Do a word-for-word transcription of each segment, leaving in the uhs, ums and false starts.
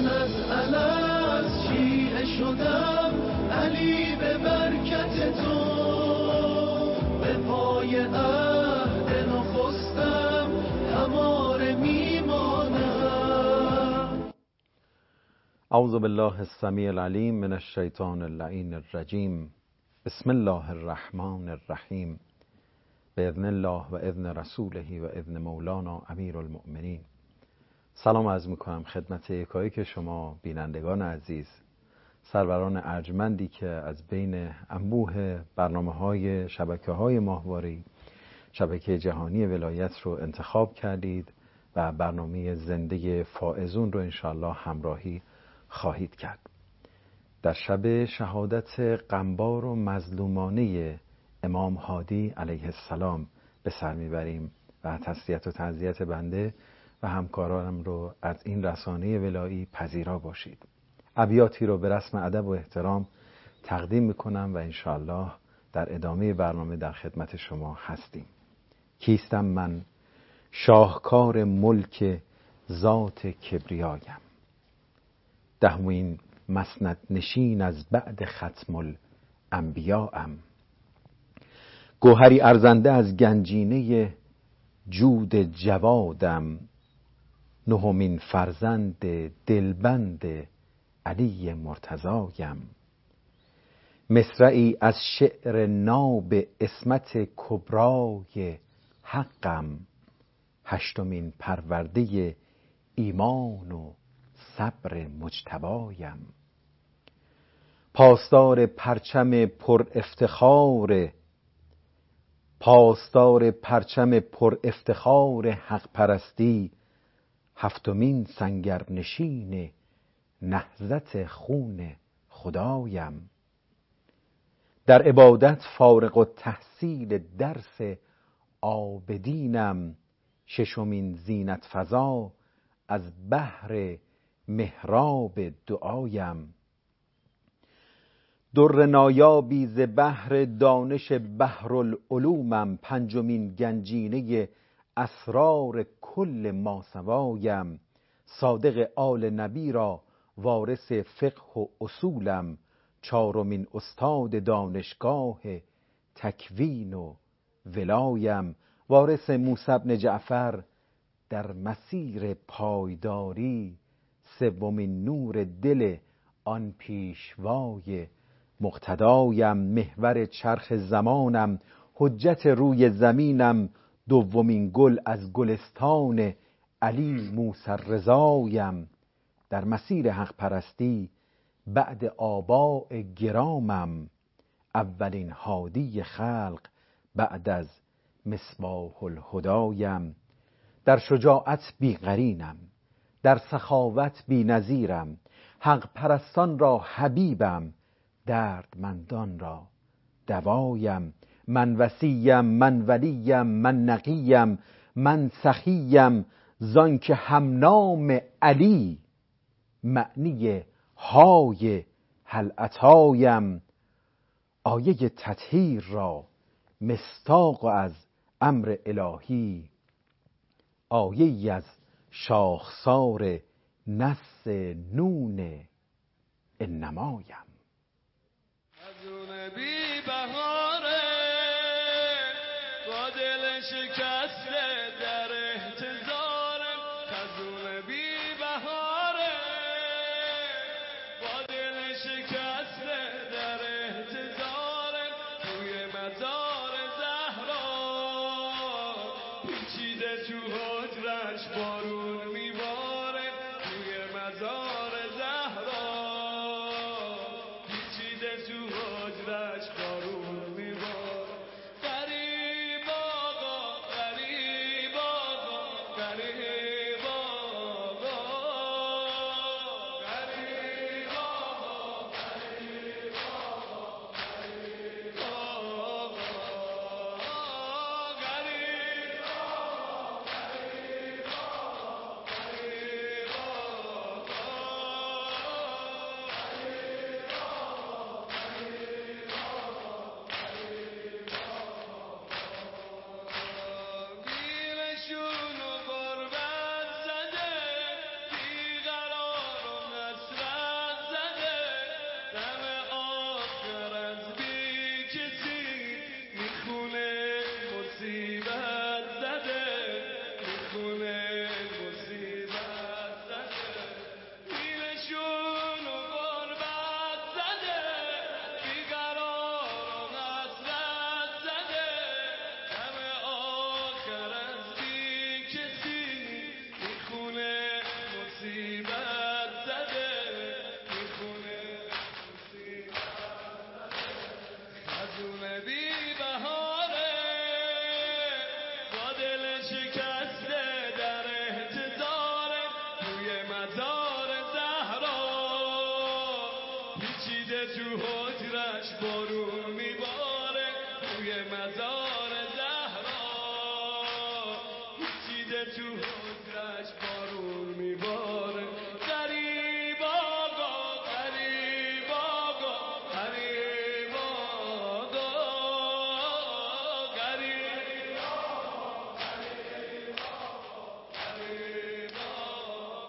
من از الست شیعه شدم علی به برکت تو، به پای عهد نخستم هماره میمانم. اعوذ بالله السمیع العلیم من الشیطان اللعین الرجیم. بسم الله الرحمن الرحیم. باذن الله و اذن رسوله و اذن مولانا امیر المؤمنین. سلام عرض میکنم خدمت یکایک شما بینندگان عزیز، سروران ارجمندی که از بین انبوه برنامه‌های شبکه‌های ماهواره‌ای شبکه جهانی ولایت رو انتخاب کردید و برنامه زنده فائزون رو انشاءالله همراهی خواهید کرد. در شب شهادت غمبار و مظلومانه امام هادی علیه السلام به سر میبریم و تسلیت و تعزیت بنده و همکارانم رو از این رسانه ولایی پذیرا باشید. ابیاتی رو به رسم ادب و احترام تقدیم میکنم و انشاءالله در ادامه برنامه در خدمت شما هستیم. کیستم من؟ شاهکار ملک ذات کبریایم، دهمین مسند نشین از بعد ختم الانبیاام، گوهری ارزنده از گنجینه جود جوادم، نهمین فرزند دلبند علی مرتضایم، مصرعی از شعر ناب عصمت کبرای حقم، هشتمین پرورده ایمان و صبر مجتبایم، پاسدار پرچم پر افتخار پاسدار پرچم پر افتخار حق پرستی، هفتمین سنگرنشین نهضت خون خدایم، در عبادت فارغ التحصیل درس عابدینم، ششمین زینت فزا از بحر محراب دعایم، در نایابی ز بحر دانش بحرالعلومم، پنجمین گنجینه اسرار کل ماسوایم، صادق آل نبی را وارث فقه و اصولم، چهارمین استاد دانشگاه تکوین و ولایم، وارث موسی بن جعفر در مسیر پایداری، سومین نور دل آن پیشوای مقتدایم، محور چرخ زمانم، حجت روی زمینم، دومین گل از گلستان علی موسی رضایم، در مسیر حق پرستی بعد آباء گرامم، اولین هادی خلق بعد از مصباح الهدایم، در شجاعت بی قرینم، در سخاوت بی نظیرم، حق پرستان را حبیبم، دردمندان را دوایم، من وصیم، من ولیم، من نقیم، من سخیم، زان که همنام علی معنی های هل اتایم، آیه تطهیر را مصداق از امر الهی، آیه از شاخسار نص نون انمایم. خزون بی بهاره با دل شکسته در احتضارم، خزون بی بهاره با دل شکسته در احتضارم، توی مزار زهرا پیچیده تو حجرش بارون میباره، توی مزار زهرا تو حجرش بارون میباره، غریب آقا غریب آقا غریب آقا غریب آقا غریب آقا غریب آقا غریب آقا غریب آقا غریب آقا مزار زهرا پیچیده تو حجرش بارون میباره روی مزار زهرا پیچیده تو حجرش بارون میباره غریب آقا غریب آقا غریب آقا غریب آقا غریب آقا.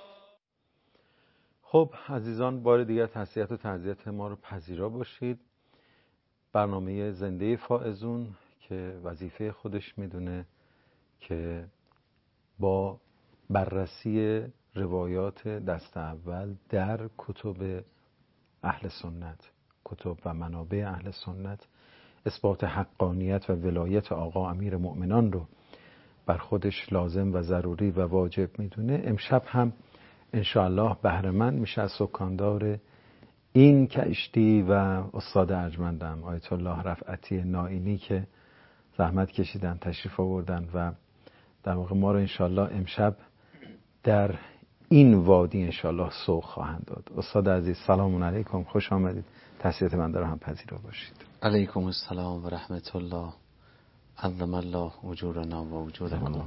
خب عزیزان، بار دیگر تسلیت و تعزیت ما رو پذیرا باشید. برنامه زنده فائزون که وظیفه خودش میدونه که با بررسی روایات دست اول در کتب اهل سنت، کتب و منابع اهل سنت، اثبات حقانیت و ولایت آقا امیر مؤمنان رو بر خودش لازم و ضروری و واجب میدونه. امشب هم انشاءالله بهره‌مند میشه از سکاندار این کشتی و استاد ارجمندم آیت الله رفعتی نائینی که زحمت کشیدن تشریف آوردن و در واقع ما رو انشاءالله امشب در این وادی انشاءالله سوق خواهند داد. استاد عزیز سلام علیکم، خوش آمدید. تسلیت بنده رو هم پذیرا باشید. علیکم السلام و رحمت الله. عظم الله اجورنا و اجورکم.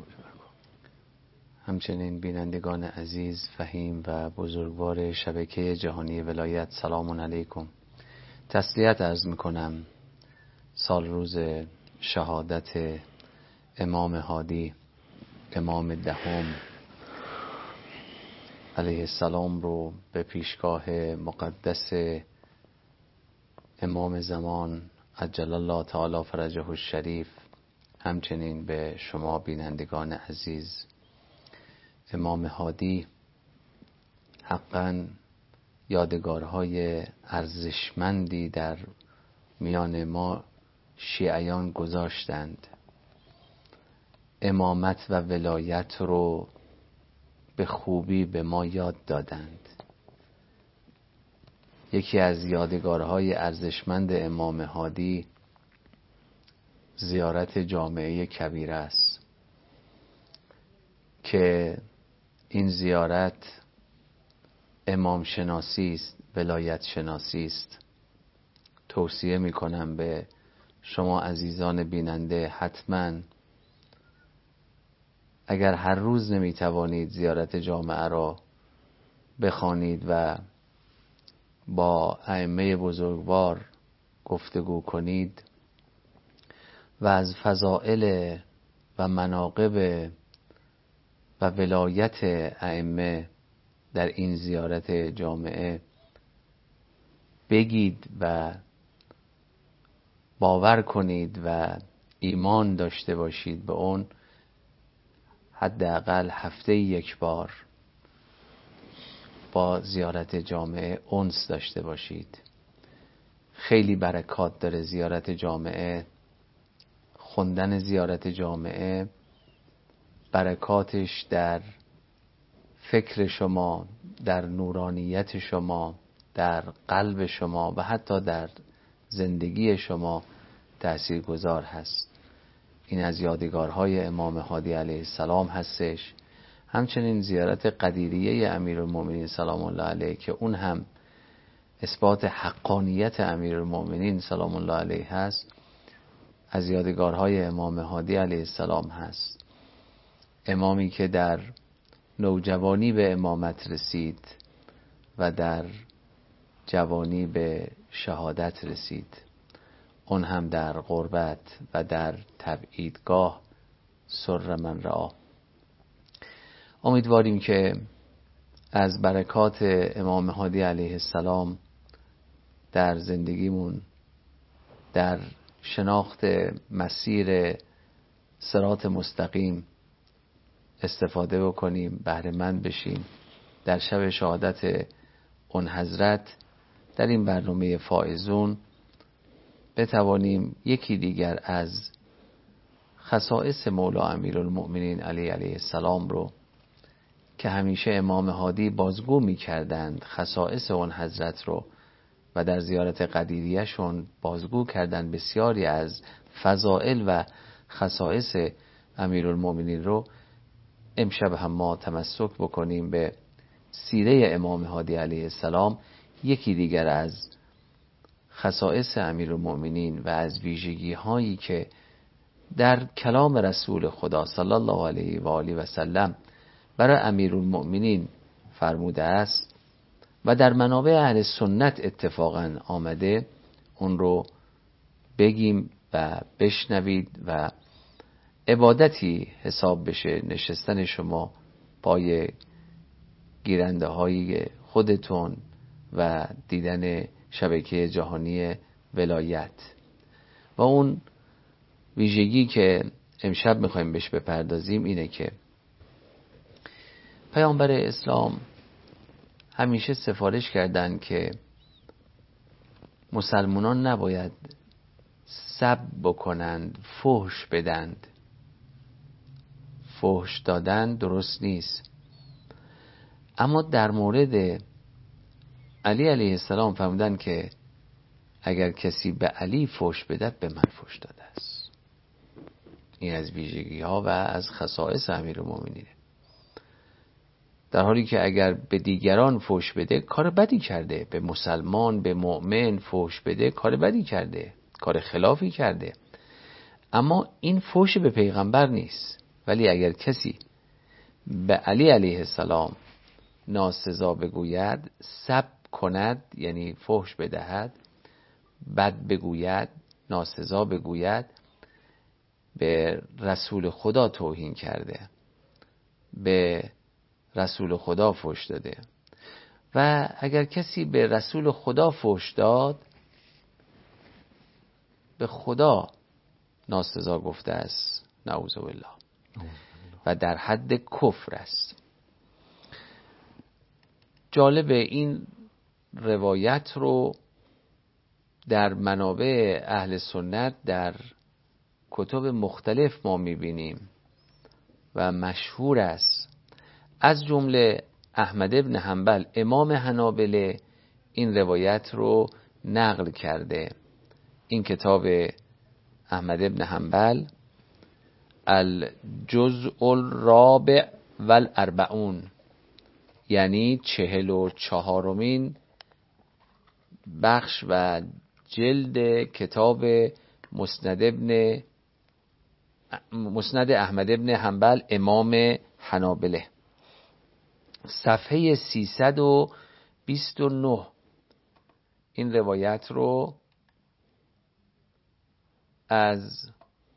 همچنین بینندگان عزیز، فهیم و بزرگوار شبکه جهانی ولایت، سلام علیکم. تسلیت عرض میکنم سال روز شهادت امام هادی، امام دهم علیه السلام رو به پیشگاه مقدس امام زمان عجل الله تعالی فرجه الشریف، همچنین به شما بینندگان عزیز. امام هادی حقا یادگارهای ارزشمندی در میان ما شیعیان گذاشتند. امامت و ولایت رو به خوبی به ما یاد دادند. یکی از یادگارهای ارزشمند امام هادی زیارت جامعه کبیره است که این زیارت امام شناسی است، ولایت شناسی است. توصیه می کنم به شما عزیزان بیننده، حتما اگر هر روز نمی توانید زیارت جامعه را بخوانید و با ائمه بزرگوار گفتگو کنید و از فضائل و مناقب و ولایت ائمه در این زیارت جامعه بگید و باور کنید و ایمان داشته باشید به اون، حداقل هفته یک بار با زیارت جامعه انس داشته باشید. خیلی برکات داره زیارت جامعه. خوندن زیارت جامعه برکاتش در فکر شما، در نورانیت شما، در قلب شما و حتی در زندگی شما تأثیرگذار هست. این از یادگارهای امام هادی علیه السلام هستش. همچنین زیارت قدیریه امیرالمومنین سلام الله علیه که اون هم اثبات حقانیت امیرالمومنین سلام الله علیه هست، از یادگارهای امام هادی علیه السلام هست. امامی که در نوجوانی به امامت رسید و در جوانی به شهادت رسید. اون هم در غربت و در تبعیدگاه سر من را. امیدواریم که از برکات امام هادی علیه السلام در زندگیمون، در شناخت مسیر صراط مستقیم استفاده بکنیم، بهره مند بشیم. در شب شهادت اون حضرت در این برنامه فائزون بتوانیم یکی دیگر از خصائص مولا امیرالمؤمنین علی علیه السلام رو که همیشه امام هادی بازگو می کردند، خصائص اون حضرت رو، و در زیارت قدیریه‌شون بازگو کردند بسیاری از فضائل و خصائص امیرالمؤمنین رو، امشب هم ما تمسک بکنیم به سیره امام هادی علیه السلام یکی دیگر از خصائص امیرالمؤمنین و از ویژگی هایی که در کلام رسول خدا صلی الله علیه و آله و سلم برای امیرالمؤمنین فرموده است و در منابع اهل سنت اتفاقا آمده، اون رو بگیم و بشنوید و عبادتی حساب بشه نشستن شما پای گیرنده های خودتون و دیدن شبکه جهانی ولایت. و اون ویژگی که امشب میخوایم بهش بپردازیم اینه که پیامبر اسلام همیشه سفارش کردند که مسلمانان نباید سب بکنند، فحش بدند. فحش دادن درست نیست. اما در مورد علی علیه السلام فرمودن که اگر کسی به علی فحش بدهد به من فحش داده است. این از ویژگی ها و از خصائص امیرالمؤمنین. در حالی که اگر به دیگران فحش بده کار بدی کرده، به مسلمان به مؤمن فحش بده کار بدی کرده، کار خلافی کرده. اما این فحش به پیغمبر نیست. ولی اگر کسی به علی علیه السلام ناسزا بگوید، سب کند، یعنی فحش بدهد، بد بگوید، ناسزا بگوید، به رسول خدا توهین کرده، به رسول خدا فحش داده. و اگر کسی به رسول خدا فحش داد، به خدا ناسزا گفته است، نعوذ بالله، و در حد کفر است. جالب این روایت رو در منابع اهل سنت در کتب مختلف ما میبینیم و مشهور است. از جمله احمد ابن حنبل امام حنابله این روایت رو نقل کرده. این کتاب احمد ابن حنبل الجزء الرابع والاربعون، یعنی چهل و چهارمین بخش و جلد کتاب مسند ابن مسند احمد ابن حنبل امام حنابله، صفحه سیصد و بیست و نه این روایت رو از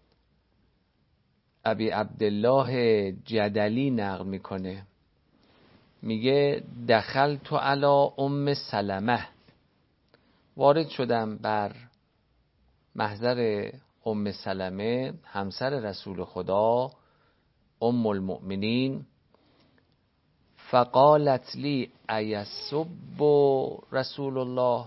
ابی عبدالله جدلی نقل میکنه. میگه دخلت علی ام سلمه، وارد شدم بر محضر ام سلمه همسر رسول خدا ام المؤمنین. فقالت لی ایسب رسول الله،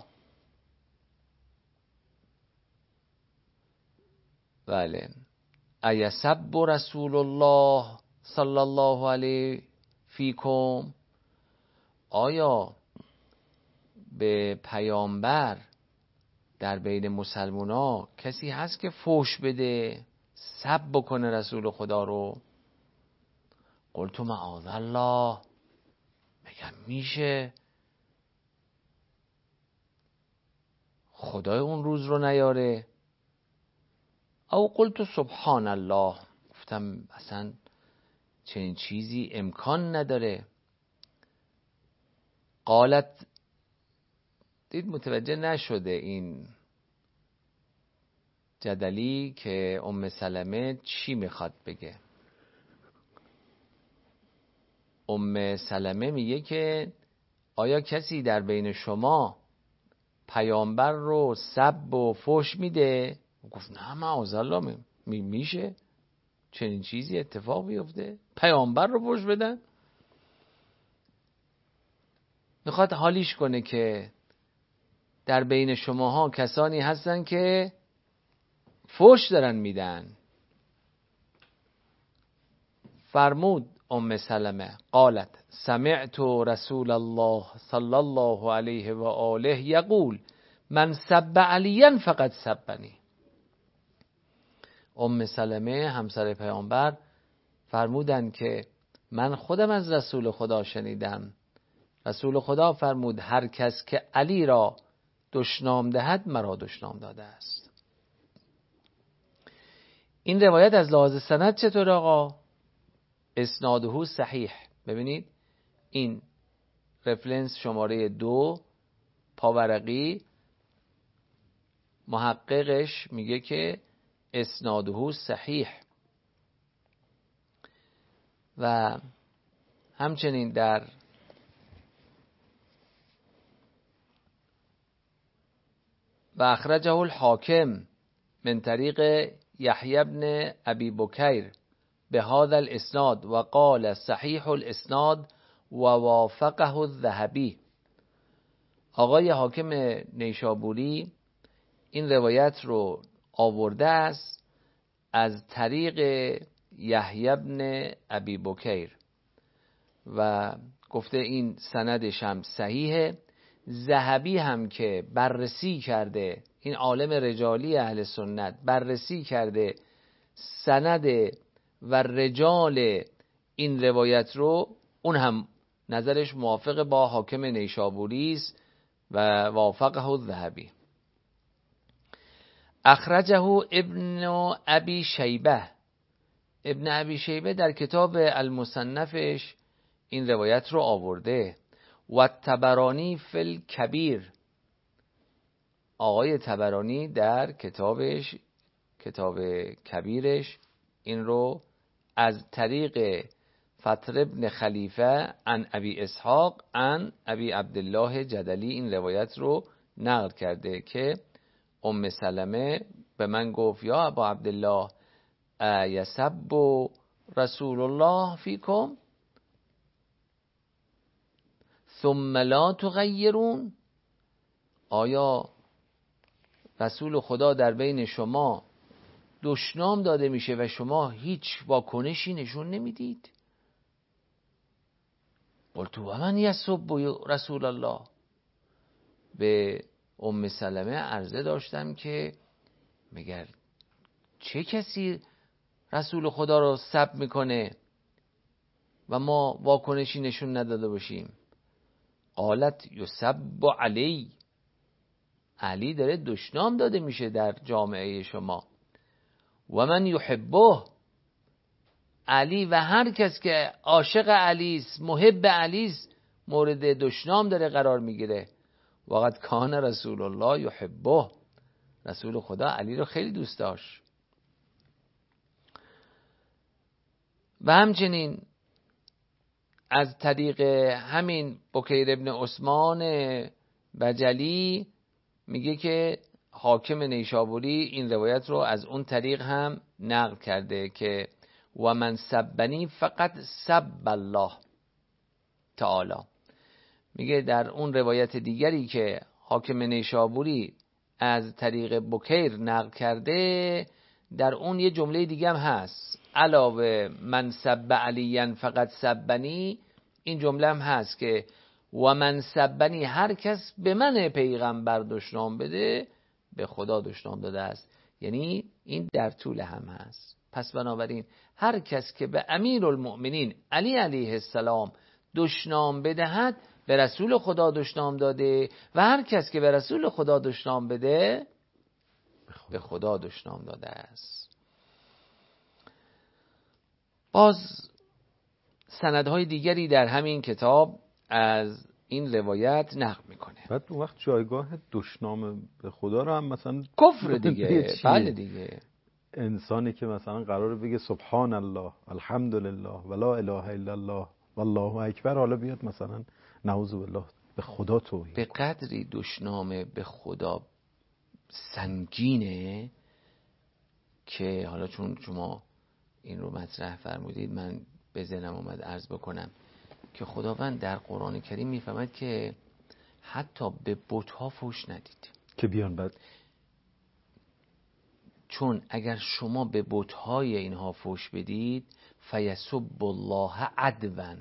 بله، ایسب رسول الله صلی الله علیه فیکم، آیا به پیامبر در بین مسلمونا کسی هست که فحش بده، سب بکنه رسول خدا رو؟ قلت معاذ الله، میگم میشه، خدای اون روز رو نیاره. او قلت سبحان الله، گفتم اصلا چنین چیزی امکان نداره. قالت، دید متوجه نشده این جدلی که ام سلمه چی میخواد بگه. ام سلمه میگه که آیا کسی در بین شما پیامبر رو سب و فحش میده؟ گفت نه معاذ الله، می میشه چنین چیزی اتفاق بیفته؟ پیامبر رو فحش بدن؟ میخواد حالیش کنه که در بین شماها کسانی هستن که فحش دارن میدن. فرمود ام سلمه قالت سمعت رسول الله صلی الله علیه و آله یقول من سب علیا فقد سبنی. ام سلمه همسر پیامبر فرمودن که من خودم از رسول خدا شنیدم رسول خدا فرمود هر کس که علی را دشنام دهد مرا دشنام داده است. این روایت از لحاظ سند چطور آقا؟ اسناده صحیح. ببینید این رفرنس شماره دو پاورقی محققش میگه که اسناده صحیح و همچنین در و اخرجه الحاکم من طریق یحیی بن ابی بکیر به هذا الاسناد و قال صحیح الاسناد و وافقه الذهبی. آقای حاکم نیشابوری این روایت رو آورده است از طریق یحیی بن ابی بکیر و گفته این سندش هم صحیحه. ذهبی هم که بررسی کرده، این عالم رجالی اهل سنت بررسی کرده سند و رجال این روایت رو، اون هم نظرش موافق با حاکم نیشابوری است و وافقه الذهبی. اخرجه ابن ابی شیبه، ابن ابی شیبه در کتاب المصنفش این روایت رو آورده و طبرانی فی الکبیر، آقای طبرانی در کتابش کتاب کبیرش این رو از طریق فتر ابن خلیفه عن ابی اسحاق عن ابی عبدالله جدلی این روایت رو نقل کرده که ام سلمه به من گفت یا ابا عبدالله یسب رسول الله فیکم ثم لا تغیرون، آیا رسول خدا در بین شما دشنام داده میشه و شما هیچ واکنشی نشون نمیدید؟ قلت و من یسب رسول الله، به ام سلمه عرضه داشتم که مگر چه کسی رسول خدا رو سب میکنه و ما واکنشی نشون نداده باشیم؟ قالت یسب علی، علی داره دشنام داده میشه در جامعه شما. و من یحبه، علی و هر کس که عاشق علی است محب علی است مورد دشنام داره قرار میگیره. وقد کان رسول الله یحبه، رسول خدا علی رو خیلی دوست داشت. و همچنین از طریق همین بکیر ابن عثمان بجلی میگه که حاکم نیشابوری این روایت رو از اون طریق هم نقل کرده که و من سبنی فقط سب الله تعالی. میگه در اون روایت دیگری که حاکم نیشابوری از طریق بکیر نقل کرده در اون یه جمله دیگه هم هست، علاوه من سب علیین فقط سبنی، این جمله هم هست که و من سبنی، هر کس به من پیغمبر دشنام بده به خدا دشنام داده است. یعنی این در طول هم هست. پس بنابراین هر کس که به امیرالمؤمنین علی علیه السلام دشنام بدهد به رسول خدا دشنام داده و هر کس که به رسول خدا دشنام بده به خدا دشنام داده است. باز سندهای دیگری در همین کتاب از این روایت نقل میکنه. بعد اون وقت جایگاه دشنام به خدا رو هم مثلا کفر دیگه. بله دیگه، انسانی که مثلا قراره بگه سبحان الله الحمدلله ولا اله الا الله والله اکبر، حالا بیاد مثلا نعوذ بالله به خدا توهین، به قدری دشنام به خدا سنگینه که حالا چون شما این رو مطرح فرمودید من به ذهنم اومد عرض بکنم که خداوند در قرآن کریم میفهمد که حتی به بت‌ها فحش ندید که بیان بعد، چون اگر شما به بت‌های اینها فحش بدید فیسب الله عدوا،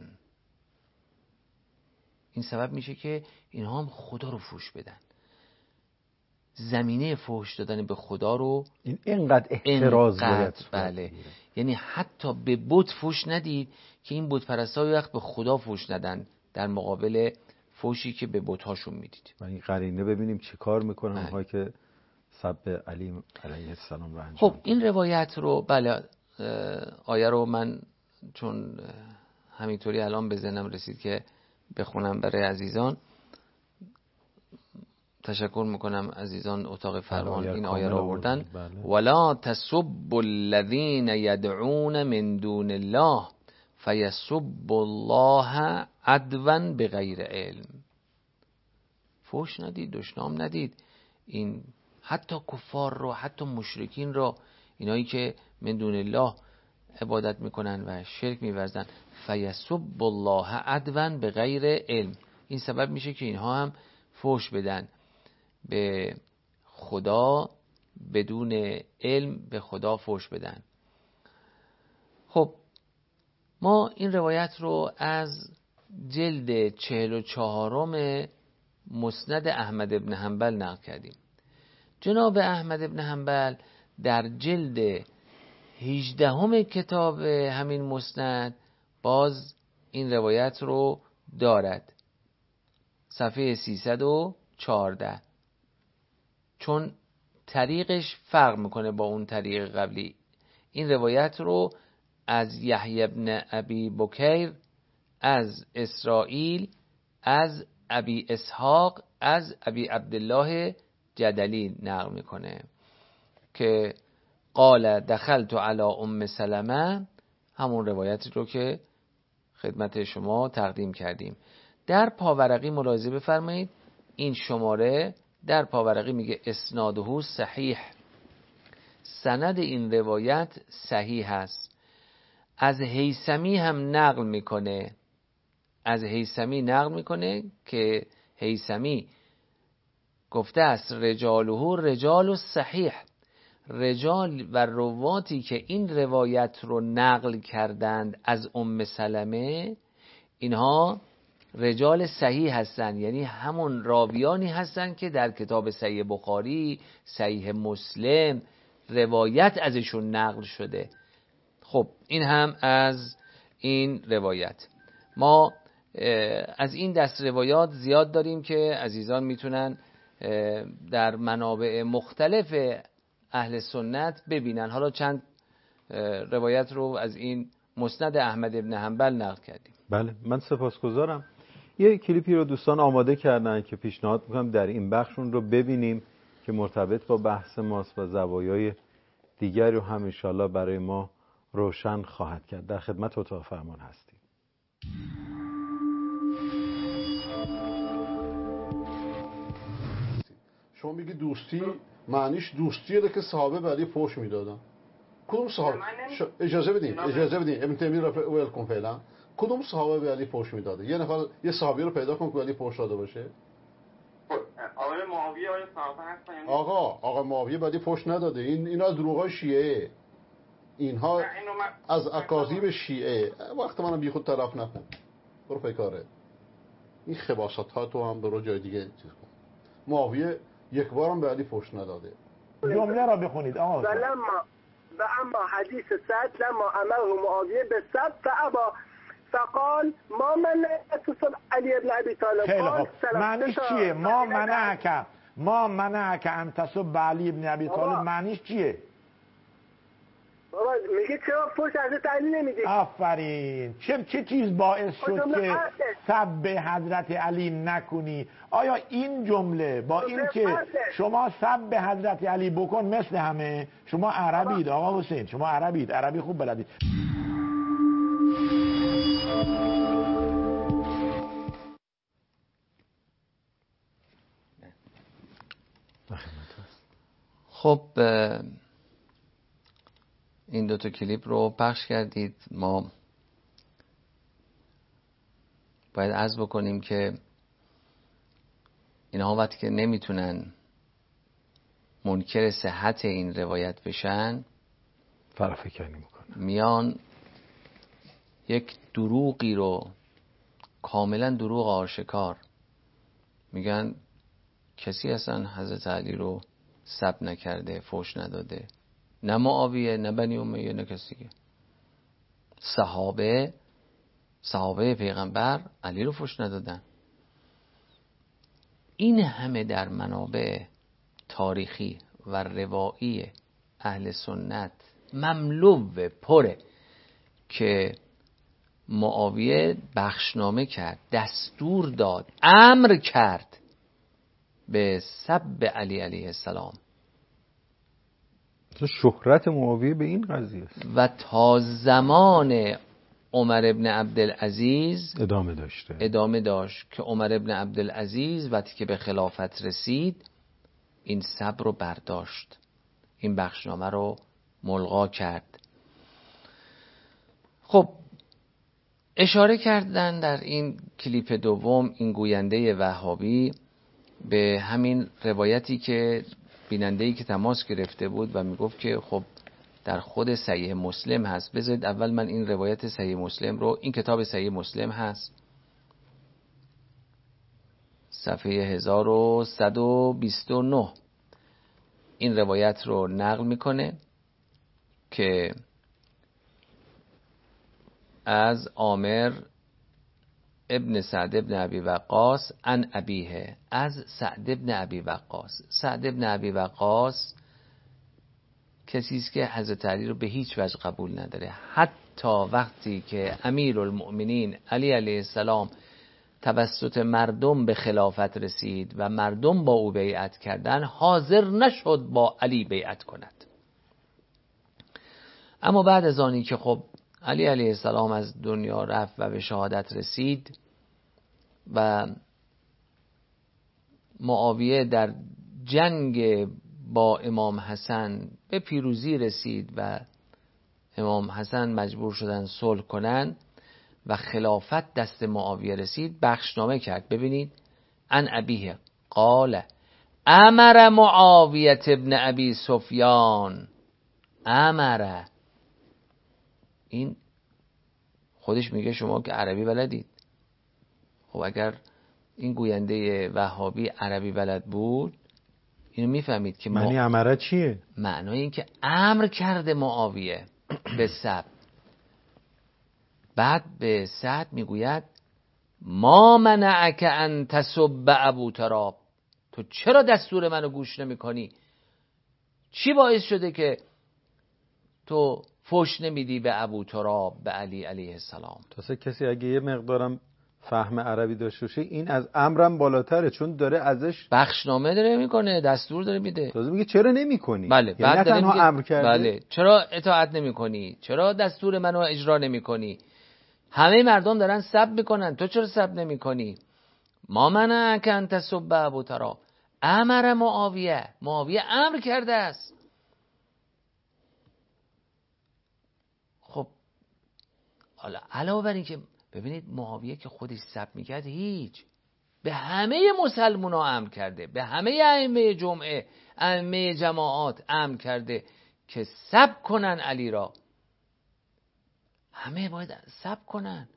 این سبب میشه که اینها هم خدا رو فحش بدن. زمینه فحش دادن به خدا رو این اینقدر احتراز باید، بله، یعنی حتی به بت فحش ندید که این بت پرستا وقت به خدا فحش ندن در مقابل فوشی که به بت‌هاشون میدید. و این قرینه ببینیم چه کار میکنن اونها که سب علی علیه السلام رو انجام. خب این روایت رو بله آیه رو من چون همینطوری الان به ذهنم رسید که بخونم برای عزیزان. تشکر میکنم عزیزان اتاق فرمان این آیه را آوردن. بله. ولا تسبوا الذین یدعون من دون الله فیسبوا الله عدوا بغیر علم. فوش ندید، دشنام ندید. این حتی کفار رو، حتی مشرکین رو، اینایی که من دون الله عبادت میکنن و شرک میورزن، فیسبوا الله عدوا بغیر علم. این سبب میشه که اینها هم فوش بدن به خدا بدون علم، به خدا فوش بدن. خب ما این روایت رو از جلد چهل و چهارم مسند احمد ابن حنبل نقل کردیم. جناب احمد ابن حنبل در جلد هجدهم کتاب همین مسند باز این روایت رو دارد، صفحه سیصد و چهارده، چون طریقش فرق میکنه با اون طریق قبلی. این روایت رو از یحیی بن ابی بکیر، از اسرائیل، از ابی اسحاق، از ابی عبدالله جدلی نقل میکنه که قال دخلت علی ام سلمه، همون روایتی رو که خدمت شما تقدیم کردیم. در پاورقی ملاحظه بفرمایید، این شماره در پاورقی میگه اسناده صحیح، سند این روایت صحیح است. از هیثمی هم نقل میکنه، از هیثمی نقل میکنه که هیثمی گفته است رجاله رجال صحیح، رجال و رواتی که این روایت رو نقل کردند از ام سلمه اینها رجال صحیح هستن، یعنی همون راویانی هستن که در کتاب صحیح بخاری، صحیح مسلم روایت ازشون نقل شده. خب این هم از این روایت. ما از این دست روایات زیاد داریم که عزیزان میتونن در منابع مختلف اهل سنت ببینن. حالا چند روایت رو از این مسند احمد ابن حنبل نقل کردیم. بله، من سپاسگزارم. یه کلیپی رو دوستان آماده کردن که پیشنهاد میکنم در این بخشون رو ببینیم که مرتبط با بحث ماست و زوایای دیگری رو هم انشالله برای ما روشن خواهد کرد. در خدمت اتاق فرمان هستیم. شما میگی دوستی معنیش دوستیه که صحابه به علی فوش میدادن. کدوم صحابه؟ ش... اجازه بدین اجازه بدین ابن تیمیه رو ویل کن فعلا. کدوم صحابه به علی فوش میداده؟ یه نفر یه صحابی رو پیدا کن که علی فوش داده باشه. آقا معاویه آقا صحابه هستن. آقا آقا معاویه به علی فوش نداده. این اینا از دروغای شیعه. اینها از اکاذیب شیعه. وقت منو بی خود طرف نکن. برو پی کاره. این خباثت ها تو هم برو جای دیگه چیز کن. معاویه یک بارم به علی فوش نداده. جمله را بخونید آقا. ولما و اما حدیث سعد لما امره معاویه به سب فابا فقال ما منعت تصب علی ابن ابی طالب. خیلی خوب، معنیش چیه؟ ما منعک ما منعک ان تصب علی ابن ابی طالب معنیش چیه؟ بابا میگه چرا فوش حضرت علی نمیدی؟ آفرین. چه چه چیز باعث شد که سب حضرت علی نکنی؟ آیا این جمله با این که شما سب حضرت علی بکن مثل همه؟ شما عربید آقا حسین، شما عربید، عربی خوب بلدید. خب این دوتا کلیپ رو پخش کردید. ما باید عرض بکنیم که اینها وقتی که نمیتونن منکر صحت این روایت بشن فرافکنی میکنن، میان یک دروغی رو کاملا دروغ آشکار میگن کسی اصلا حضرت علی رو سب نکرده، فوش نداده، نه معاویه نه بنی امیه نه کسی که صحابه صحابه پیغمبر علی رو فوش ندادن. این همه در منابع تاریخی و روایی اهل سنت مملو پره که معاویه بخشنامه کرد، دستور داد، امر کرد به سب علی علیه السلام. شهرت معاویه به این قضیه است و تا زمان عمر ابن عبدالعزیز ادامه داشته ادامه داشت که عمر ابن عبدالعزیز وقتی که به خلافت رسید این سب رو برداشت، این بخشنامه رو ملغا کرد. خب اشاره کردن در این کلیپ دوم این گوینده وهابی به همین روایتی که بیننده‌ای که تماس گرفته بود و میگفت که خب در خود صحیح مسلم هست. بذارید اول من این روایت صحیح مسلم رو، این کتاب صحیح مسلم هست صفحه هزار و صد و بیست و نه، این روایت رو نقل میکنه که از عامر ابن سعد ابن ابی وقاص عن ابیه، از سعد ابن ابی وقاص. سعد ابن ابی وقاص کسی است که حضرت علی رو به هیچ وجه قبول نداره. حتی وقتی که امیرالمؤمنین علی علیه السلام توسط مردم به خلافت رسید و مردم با او بیعت کردن، حاضر نشد با علی بیعت کند. اما بعد از آنی که خب علی علیه السلام از دنیا رفت و به شهادت رسید و معاویه در جنگ با امام حسن به پیروزی رسید و امام حسن مجبور شدن صلح کنن و خلافت دست معاویه رسید، بخشنامه کرد. ببینید عن ابیه قال امر معاویه ابن ابی سفیان، امر، این خودش میگه شما که عربی بلدید. خب اگر این گوینده وهابی عربی بلد بود اینو میفهمید که معنی ما... امره چیه؟ معنی این که امر کرده معاویه به سب. بعد به سعد میگوید ما منعک ان تسب ابو تراب، تو چرا دستور منو گوش نمی کنی؟ چی باعث شده که تو فوش نمیدی به ابو تراب، به علی علیه السلام؟ تاسه کسی اگه یه مقدارم فهم عربی داشته باشه این از امرم بالاتره، چون داره ازش بخشنامه داره میکنه، دستور داره میده. تازه میگه چرا نمیکنی؟ بله. یعنی نه تنها میگه... امر کرده، بله، چرا اطاعت نمیکنی؟ چرا دستور منو اجرا نمیکنی؟ همه مردم دارن سب میکنن، تو چرا سب نمیکنی؟ ما منعک ان تسب ابو تراب، امر معاویه، معاویه امر کرده است. خب حالا علاوه بر این که ببینید معاویه که خودش سب میکرد هیچ، به همه مسلمان ها امر کرده، به همه ائمه جمعه، ائمه جماعات امر کرده که سب کنن علی را. همه باید سب کنن.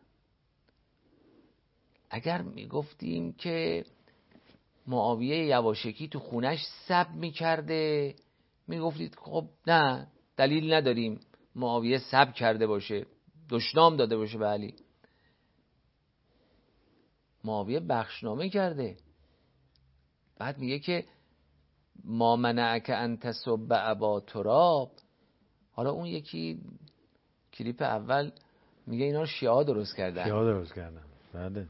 اگر میگفتیم که معاویه یواشکی تو خونش سب میکرده، میگفتید خب نه، دلیل نداریم معاویه سب کرده باشه، دشنام داده باشه به علی. معاویه بخشنامه کرده. بعد میگه که ما منعک ان تسب ابا تراب. حالا اون یکی کلیپ اول میگه اینا رو شیعه درست کردن. شیعه درست کردن. بله.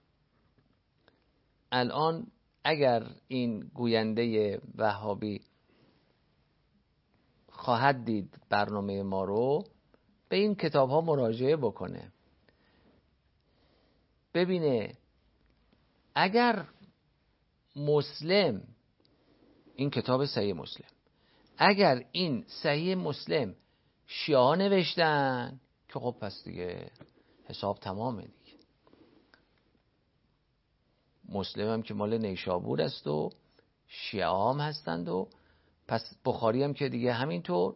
الان اگر این گوینده وهابی خواهد دید برنامه ما رو، به این کتاب ها مراجعه بکنه، ببینه اگر مسلم، این کتاب صحیح مسلم، اگر این صحیح مسلم شیعه نوشتن که خب پس دیگه حساب تمامه دیگه. مسلم هم که مال نیشابور است و شیعه هم هستند و پس بخاری هم که دیگه همینطور،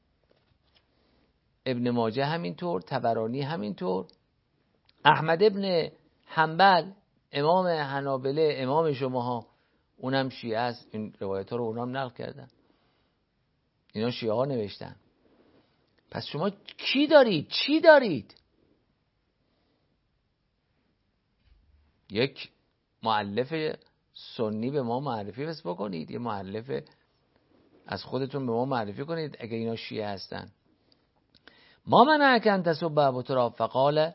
ابن ماجه همینطور، طبرانی همینطور، احمد ابن حنبل امام حنابله، امام شماها، اونم شیعه است. این روایت ها رو اونام نقل کردن، اینا شیعه ها نوشتن. پس شما کی دارید؟ چی دارید؟ یک مؤلف سنی به ما معرفی بس بکنید، یه مؤلف از خودتون به ما معرفی کنید اگه اینا شیعه هستن. ما منعک ان تسب ابا تراب؟ فقال،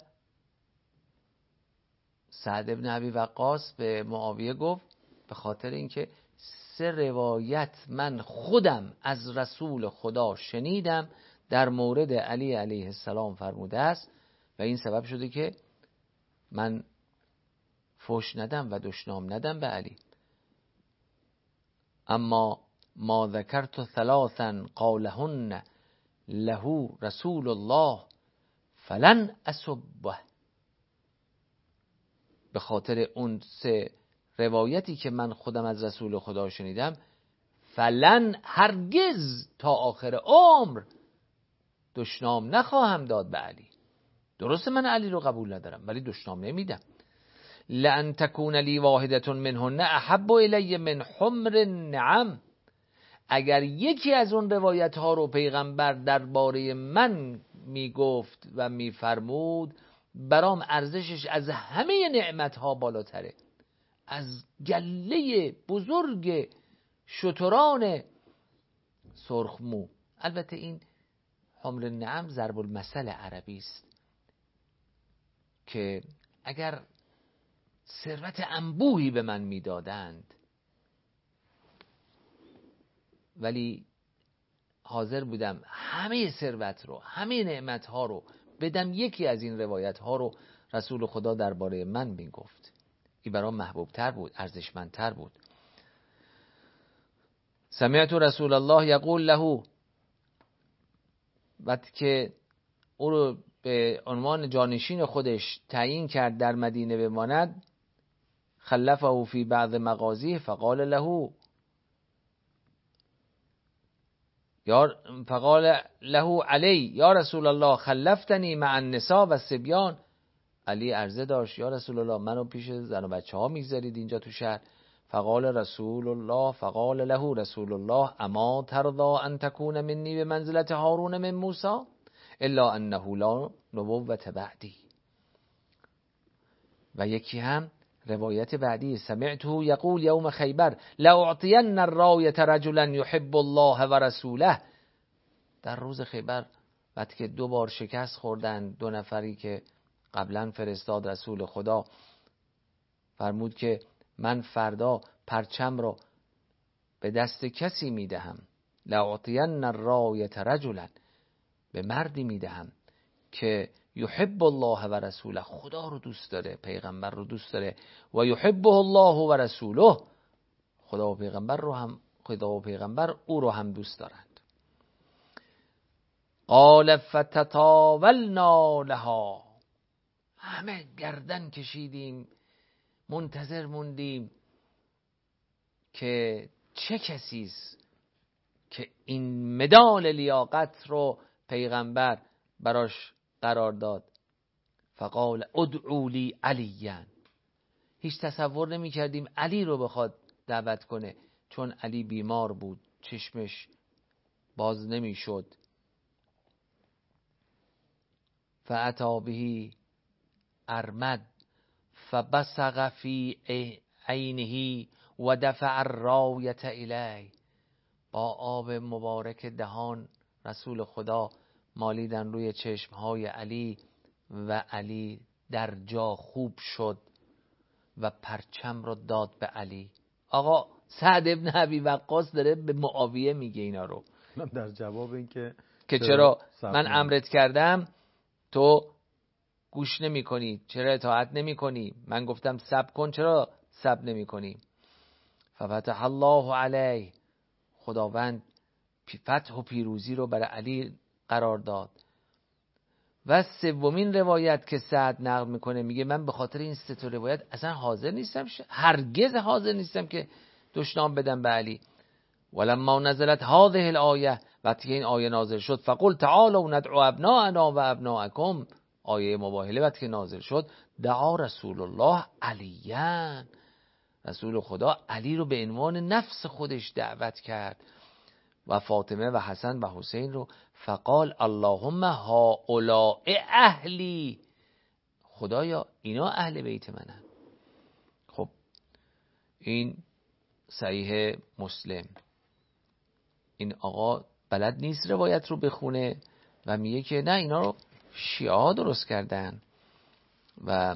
سعد بن ابی وقاص به معاویه گفت به خاطر اینکه سه روایت من خودم از رسول خدا شنیدم در مورد علی علیه السلام فرموده است و این سبب شده که من فحش ندم و دشنام ندم به علی. اما ما ذکرت ثلاثا قالهن له رسول الله فلن اسبه، به خاطر اون سه روایتی که من خودم از رسول خدا شنیدم، فلن هرگز تا آخر عمر دشنام نخواهم داد به علی. درسته من علی رو قبول ندارم ولی دشنام نمیدم. لأن تکون لی واحدة منهن احب الی من حمر النعم، اگر یکی از اون روایت ها رو پیغمبر درباره من میگفت و میفرمود، برام ارزشش از همه نعمت ها بالاتره، از گله بزرگ شتران سرخمو. البته این حمر النعم ضرب المثل عربی است که اگر ثروت انبوهی به من میدادند ولی حاضر بودم همه ثروت رو، همه نعمت ها رو بدم، یکی از این روایت ها رو رسول خدا درباره من میگفت، این برام محبوب تر بود، ارزشمندتر بود. سمعت رسول الله یقول له، وقتی که او رو به عنوان جانشین خودش تعیین کرد در مدینه بماند، خلفه فی بعض مغازیه فقال له یا فقال له علی یا رسول الله خلفتنی مع النساء و الصبیان. علی عرضه داشت یا رسول الله منو پیش زن و بچه ها میگذارید اینجا تو شهر؟ فقال رسول الله فقال له رسول الله اما ترضا ان تکون منی به منزلت هارون من موسی الا انه لا نبوت بعدی. و یکی هم روایت بعدی، سمعته یقول یوم خیبر لاعطین الرایة رجلا یحب الله و رسوله. در روز خیبر وقتی که دو بار شکست خوردن دو نفری که قبلا فرستاد رسول خدا، فرمود که من فردا پرچم را به دست کسی میدهم، لاعطین الرایة رجلا، به مردی میدهم که یحب الله و رسوله، خدا رو دوست داره، پیغمبر رو دوست داره، و یحبه الله و رسوله، خدا و پیغمبر رو هم خدا و پیغمبر او رو هم دوست دارند. قال فتطاولنا لها، همه گردن کشیدیم، منتظر موندیم که چه کسیست که این مدال لیاقت رو پیغمبر براش قرار داد. فقال ادعوا لی علیاً، هیچ تصور نمی کردیم علی رو بخواد دعوت کنه، چون علی بیمار بود، چشمش باز نمی شد. فاتی به ارمد فبصق فی عینه و دفع الرایة الی، با آب مبارک دهان رسول خدا مالیدن روی چشمهای علی و علی در جا خوب شد و پرچم رو داد به علی. آقا سعد ابن ابی وقاص داره به معاویه میگه اینا رو در جواب این که که چرا من امرت کردم تو گوش نمی کنی، چرا اطاعت نمی کنی؟ من گفتم صبر کن، چرا صبر نمی کنی؟ ففتح الله علیه، خداوند فتح و پیروزی رو برای علی قرار داد. و سومین روایت که سعد نقل میکنه میگه من به خاطر این سه تا روایت اصلا حاضر نیستم، هرگز حاضر نیستم که دشنام بدم به علی. ولما نزلت هذه الآیه، وقتی که این آیه نازل شد، فقل تعالوا ندعو ابناءنا و ابناءکم، آیه مباهله وقتی که نازل شد، دعا رسول الله علیان، رسول خدا علی رو به عنوان نفس خودش دعوت کرد و فاطمه و حسن و حسین رو. فقال اللهم هؤلاء اهلی، خدایا اینا اهل بیت منن. خب این صحیح مسلم. این آقا بلد نیست روایت رو بخونه و میگه که نه اینا رو شیعه ها درست کردن. و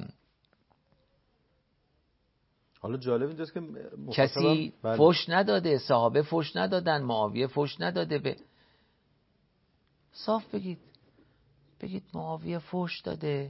حالا جالب اینجاست که کسی بله. فوش نداده، صحابه فوش ندادن، معاویه فوش نداده. به صاف بگید، بگید معاویه فوش داده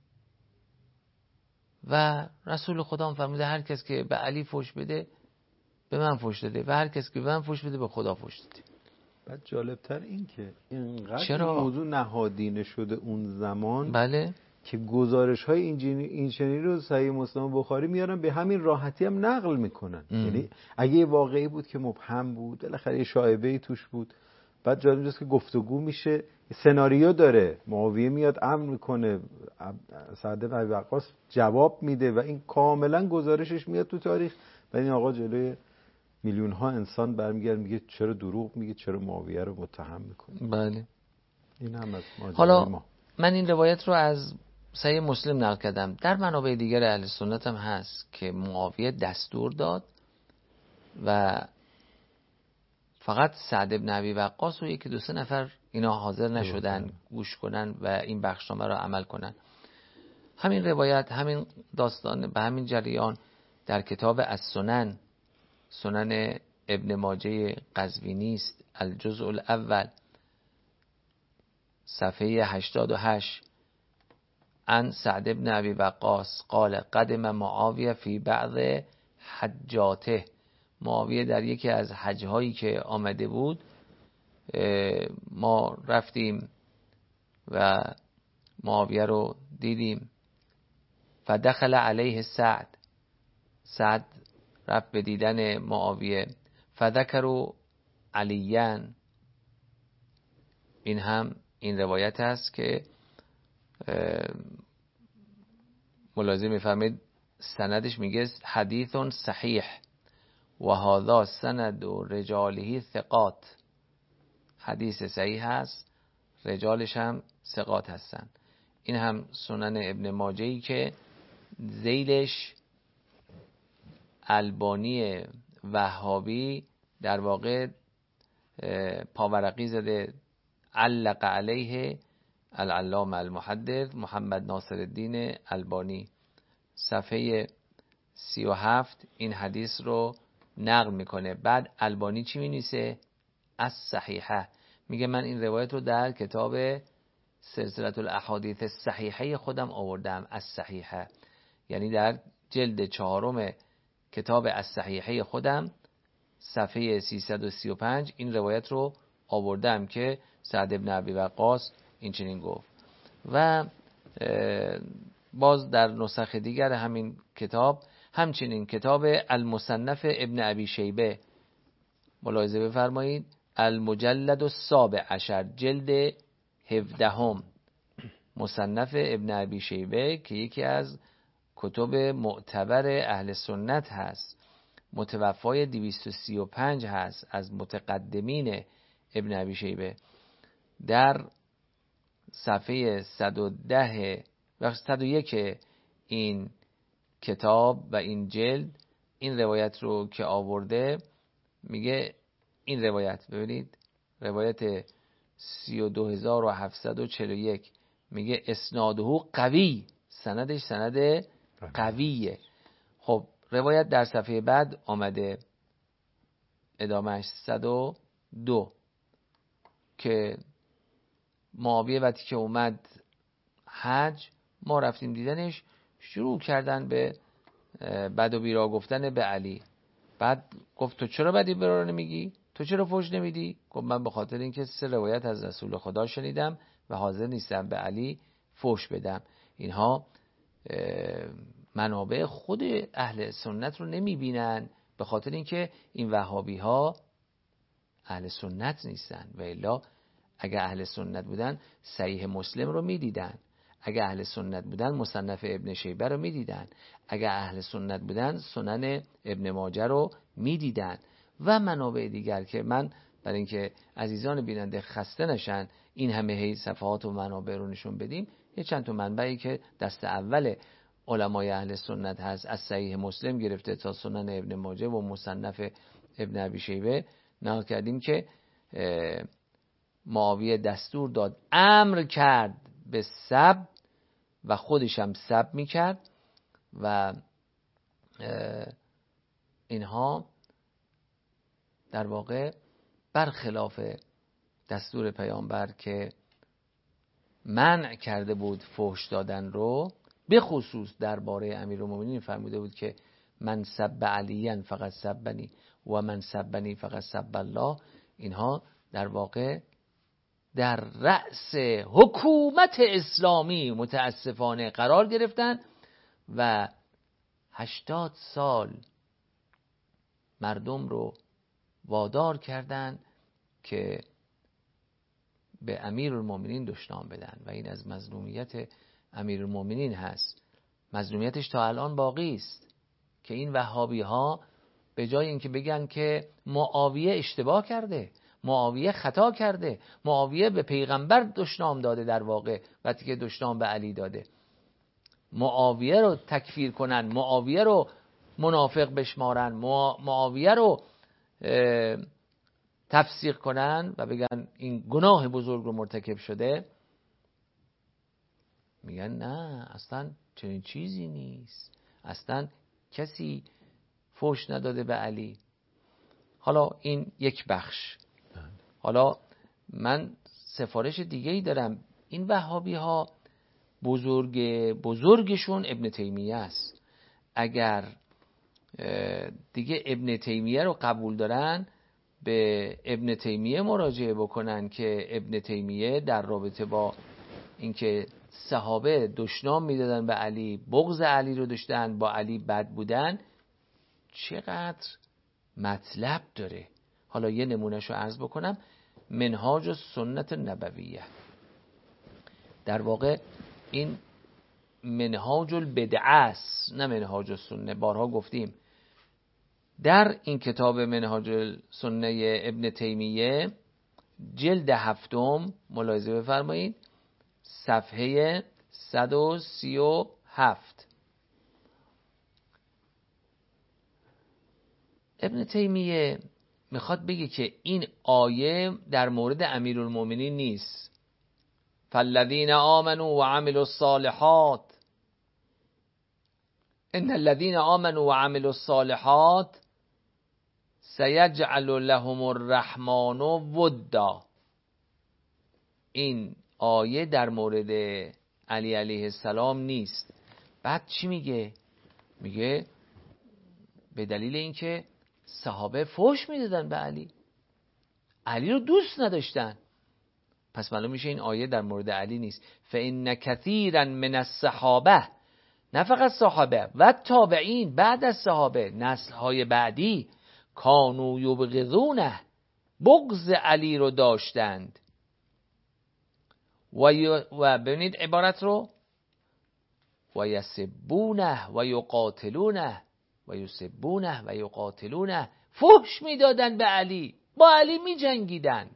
و رسول خدا هم فرموده هر کس که به علی فوش بده به من فوش داده و هر کس که به من فوش بده به خدا فوش داده. بعد جالبتر این که اینقدر چرا؟ این موضوع نهادینه شده اون زمان بله که گزارش های این چنینی رو صحیح مسلم و بخاری میارن به همین راحتی هم نقل میکنن. یعنی اگه یه واقعی بود که مبهم بود، بالاخره یه شایبه‌ای توش بود، بعد جالب است که گفتگو میشه، سناریو داره، معاویه میاد امر میکنه، سعد بن ابی وقاص جواب میده و این کاملا گزارشش میاد تو تاریخ و این آقا جلوی میلیون ها انسان برمیگرد میگه چرا دروغ میگه، چرا معاویه رو متهم میکنه. بله. این هم از ماجرای حالا ما. من این روایت رو از صحیح مسلم نقل کردم. در منابع دیگر اهل سنت هم هست که معاویه دستور داد و فقط سعد بن ابی وقاص و یکی دو سه نفر اینا حاضر نشدن گوش کنن و این بخشنامه رو عمل کنن. همین روایت، همین داستان به همین جریان در کتاب السنن، سنن ابن ماجه قزوینی است، الجزء الاول صفحه هشتاد و هشت، عن سعد بن ابی وقاص قال قدم معاویه فی بعض حجاته. معاویه در یکی از حج‌هایی که آمده بود ما رفتیم و معاویه رو دیدیم. فدخل علیه سعد، سعد رفت به دیدن معاویه. فذکروا علیان، این هم این روایت است که ملاحظه می‌فرمایید سندش میگه حدیث صحیح و هذا سند و رجاله ثقات. حدیث صحیح هست، رجالش هم ثقات هستن. این هم سنن ابن ماجه‌ای که ذیلش البانی وهابی در واقع پاورقی زده، علق علیه العلامه المحدث محمد ناصر الدین البانی، صفحه سی و هفت این حدیث رو نقل میکنه. بعد البانی چی مینویسه؟ از صحیحه، میگه من این روایت رو در کتاب سلسله الاحادیث صحیحه خودم آوردم، از صحیحه، یعنی در جلد چهارم کتاب از صحیحه خودم صفحه سیصد و سی و پنج این روایت رو آوردم که سعد بن ابی وقاص این چنین گفت. و باز در نسخ دیگر همین کتاب، همچنین کتاب المصنف ابن ابی شیبه، ملاحظه بفرمایید، المجلد السابع عشر جلد هفدهم، مصنف ابن ابی شیبه که یکی از کتب معتبر اهل سنت هست، متوفای دویست و سی و پنج هست، از متقدمین ابن ابی شیبه، در صفحه صد و ده و صد و یک این کتاب و این جلد این روایت رو که آورده، میگه این روایت ببینید، روایت سی و دو هزار و هفتصد و چهل و یک، میگه اسناده قوی، سندش سند قویه. خب روایت در صفحه بعد آمده ادامهش صد و دو که معاویه وقتی که اومد حج ما رفتیم دیدنش، شروع کردن به بد و بیرا گفتن به علی. بعد گفت تو چرا بد و بیرا نمیگی؟ تو چرا فوش نمیدی؟ گفت من به خاطر اینکه سه روایت از رسول خدا شنیدم و حاضر نیستم به علی فوش بدم. اینها منابع خود اهل سنت رو نمیبینن، به خاطر اینکه این وهابی ها اهل سنت نیستن. و الا اگه اهل سنت بودن صحیح مسلم رو میدیدن، اگه اهل سنت بودن مصنف ابن شیبه رو میدیدن، اگه اهل سنت بودن سنن ابن ماجه رو میدیدن و منابع دیگر که من برای اینکه عزیزان بیننده خسته نشن این همه هی صفحات و منابع رو نشون بدیم، یه چند تا منبعی که دست اول علمای اهل سنت هست، از صحیح مسلم گرفته تا سنن ابن ماجه و مصنف ابن ابی شیبه نقل کردیم که معاویه دستور داد، امر کرد به سب و خودش هم سب میکرد و اینها در واقع برخلاف دستور پیامبر که منع کرده بود فحش دادن رو، به خصوص درباره امیرالمومنین فرموده بود که من سب علیاً فقط سبنی و من سبنی فقط سب الله. اینها در واقع در رأس حکومت اسلامی متاسفانه قرار گرفتن و هشتاد سال مردم رو وادار کردن که به امیرالمومنین دشنام بدن و این از مظلومیت امیرالمومنین هست. مظلومیتش تا الان باقی است که این وهابی ها به جای اینکه بگن که معاویه اشتباه کرده، معاویه خطا کرده، معاویه به پیغمبر دشنام داده، در واقع وقتی که دشنام به علی داده، معاویه رو تکفیر کنن، معاویه رو منافق بشمارن، معاویه رو تفسیق کنن و بگن این گناه بزرگ رو مرتکب شده، میگن نه اصلا چنین چیزی نیست، اصلا کسی فحش نداده به علی. حالا این یک بخش. حالا من سفارش دیگه ای دارم. این وهابی ها بزرگ بزرگشون ابن تیمیه است. اگر دیگه ابن تیمیه رو قبول دارن، به ابن تیمیه مراجعه بکنن که ابن تیمیه در رابطه با اینکه صحابه دشنام میدادن به علی، بغض علی رو داشتن، با علی بد بودن، چقدر مطلب داره. حالا یه نمونهشو عرض بکنم. منهاج السنت النبویه، در واقع این منهاج البدعه است نه منهاج السنه. بارها گفتیم در این کتاب منهاج السنه ابن تیمیه جلد هفتم ملاحظه بفرمایید، صفحه صد و سی و هفت. ابن تیمیه میخواد بگه که این آیه در مورد امیرالمومنین نیست. فالذین آمنوا و عملوا الصالحات، ان الذین آمنوا و عملوا الصالحات سیجعل لهم الرحمن ودا. این آیه در مورد علی علیه السلام نیست. بعد چی میگه؟ میگه به دلیل اینکه صحابه فحش میدادن به علی، علی رو دوست نداشتن، پس معلوم میشه این آیه در مورد علی نیست. فإن كثيرا من الصحابه، نه فقط صحابه و تابعین بعد از صحابه، نسل‌های بعدی، کانوا یبغضونه، بغض علی رو داشتند. و, ی... و ببینید عبارت رو، و یسبونه و یقاتلونه و یسبونه و یقاتلونه، فحش میدادن به علی، با علی می جنگیدن.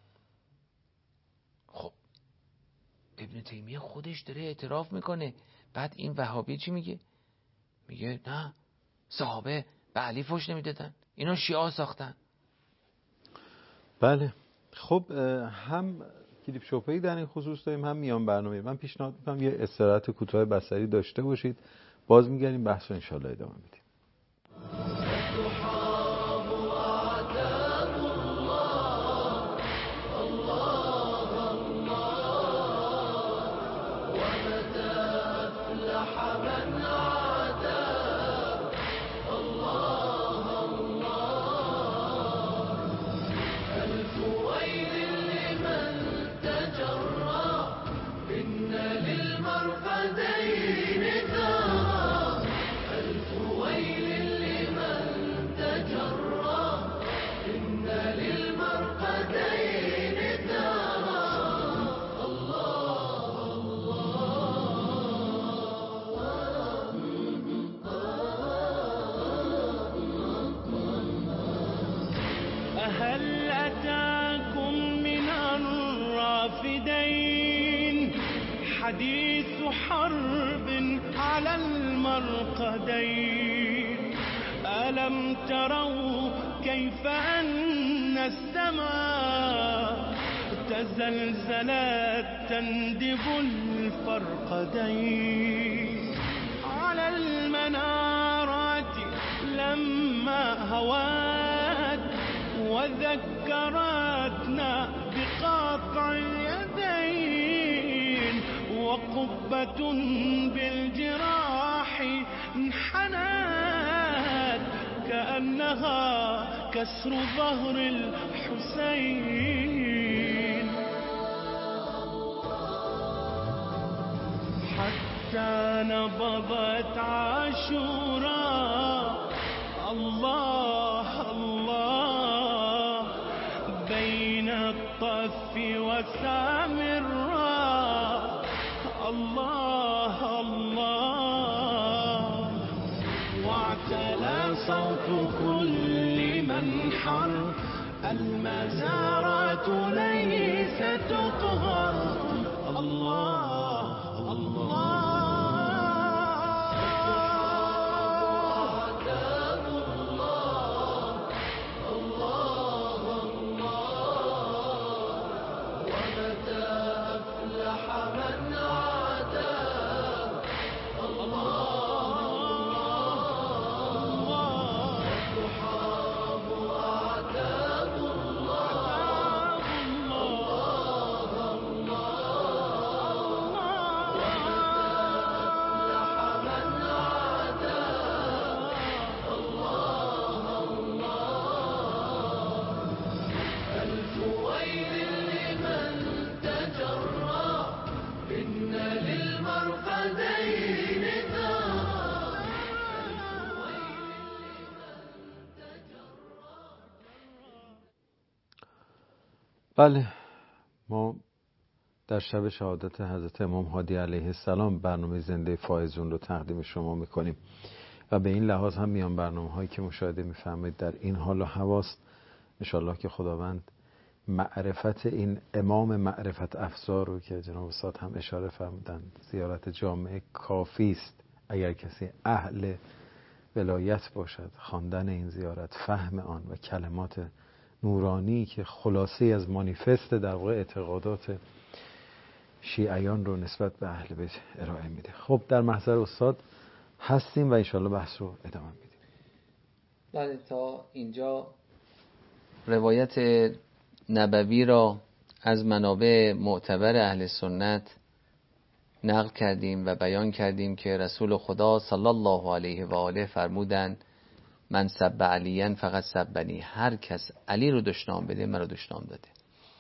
خب ابن تیمیه خودش داره اعتراف میکنه. بعد این وهابی چی میگه؟ میگه نه صحابه به علی فحش نمیدادن، اینا شیعه ساختن. بله. خب هم کلیپ شوپی در این خصوص داریم، هم میان برنامه. من پیشنهاد میکنم یه استراحت کوتاه بصری داشته باشید، باز میگردیم بحث رو انشالله ادامه میدیم. هل أتاكم من الرافدين حديث حرب على المرقدين ألم تروا كيف أن السماء تزلزلت تندب الفرقدين على المنارات لما هوات وذكرتنا بقطع اليدين وقبة بالجراح انحنت كأنها كسر ظهر الحسين حتى نبضت عاشوراء الله الله بين الطف والسامراء الله الله واعتلى صوت كل منحر المزارات ليس تطهر الله الله بله، ما در شب شهادت حضرت امام هادی علیه السلام برنامه زنده فائزون رو تقدیم شما میکنیم و به این لحاظ هم میان برنامه هایی که مشاهده میفرمایید در این حال و حواست انشالله که خداوند معرفت این امام معرفت افزار رو که جناب استاد هم اشاره فرمودن زیارت جامعه کافی است اگر کسی اهل ولایت باشد، خواندن این زیارت، فهم آن و کلمات نورانی که خلاصه از مانیفست در واقع اعتقادات شیعیان رو نسبت به اهل بیت ارائه میده. خب در محضر استاد هستیم و انشالله بحث رو ادامه میدیم. بله، تا اینجا روایت نبوی را از منابع معتبر اهل سنت نقل کردیم و بیان کردیم که رسول خدا صلی الله علیه و آله فرمودند من سب علیاً فقط سبنی، هر کس علی رو دشنام بده من رو دشنام داده.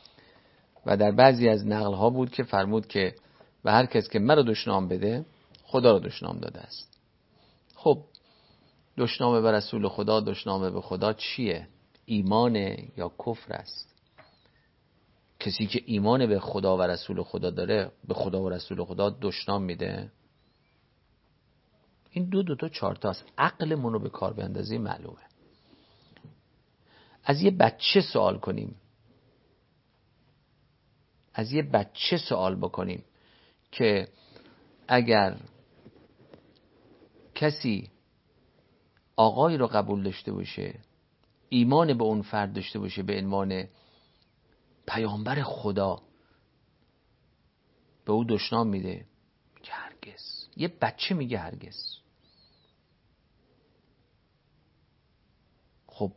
و در بعضی از نقل ها بود که فرمود که و هر کس که من رو دشنام بده خدا رو دشنام داده است. خب دشنام به رسول خدا، دشنام به خدا چیه؟ ایمان یا کفر است؟ کسی که ایمان به خدا و رسول خدا داره به خدا و رسول خدا دشنام میده؟ این دو دو تا چهار تا است. عقلمون رو به کار بیندازی معلومه. از یه بچه سوال کنیم از یه بچه سوال بکنیم که اگر کسی آقای رو قبول داشته باشه، ایمان به اون فرد داشته باشه به عنوان پیامبر خدا، به او دشنام میده؟ میگه هرگز. یه بچه میگه هرگز. خب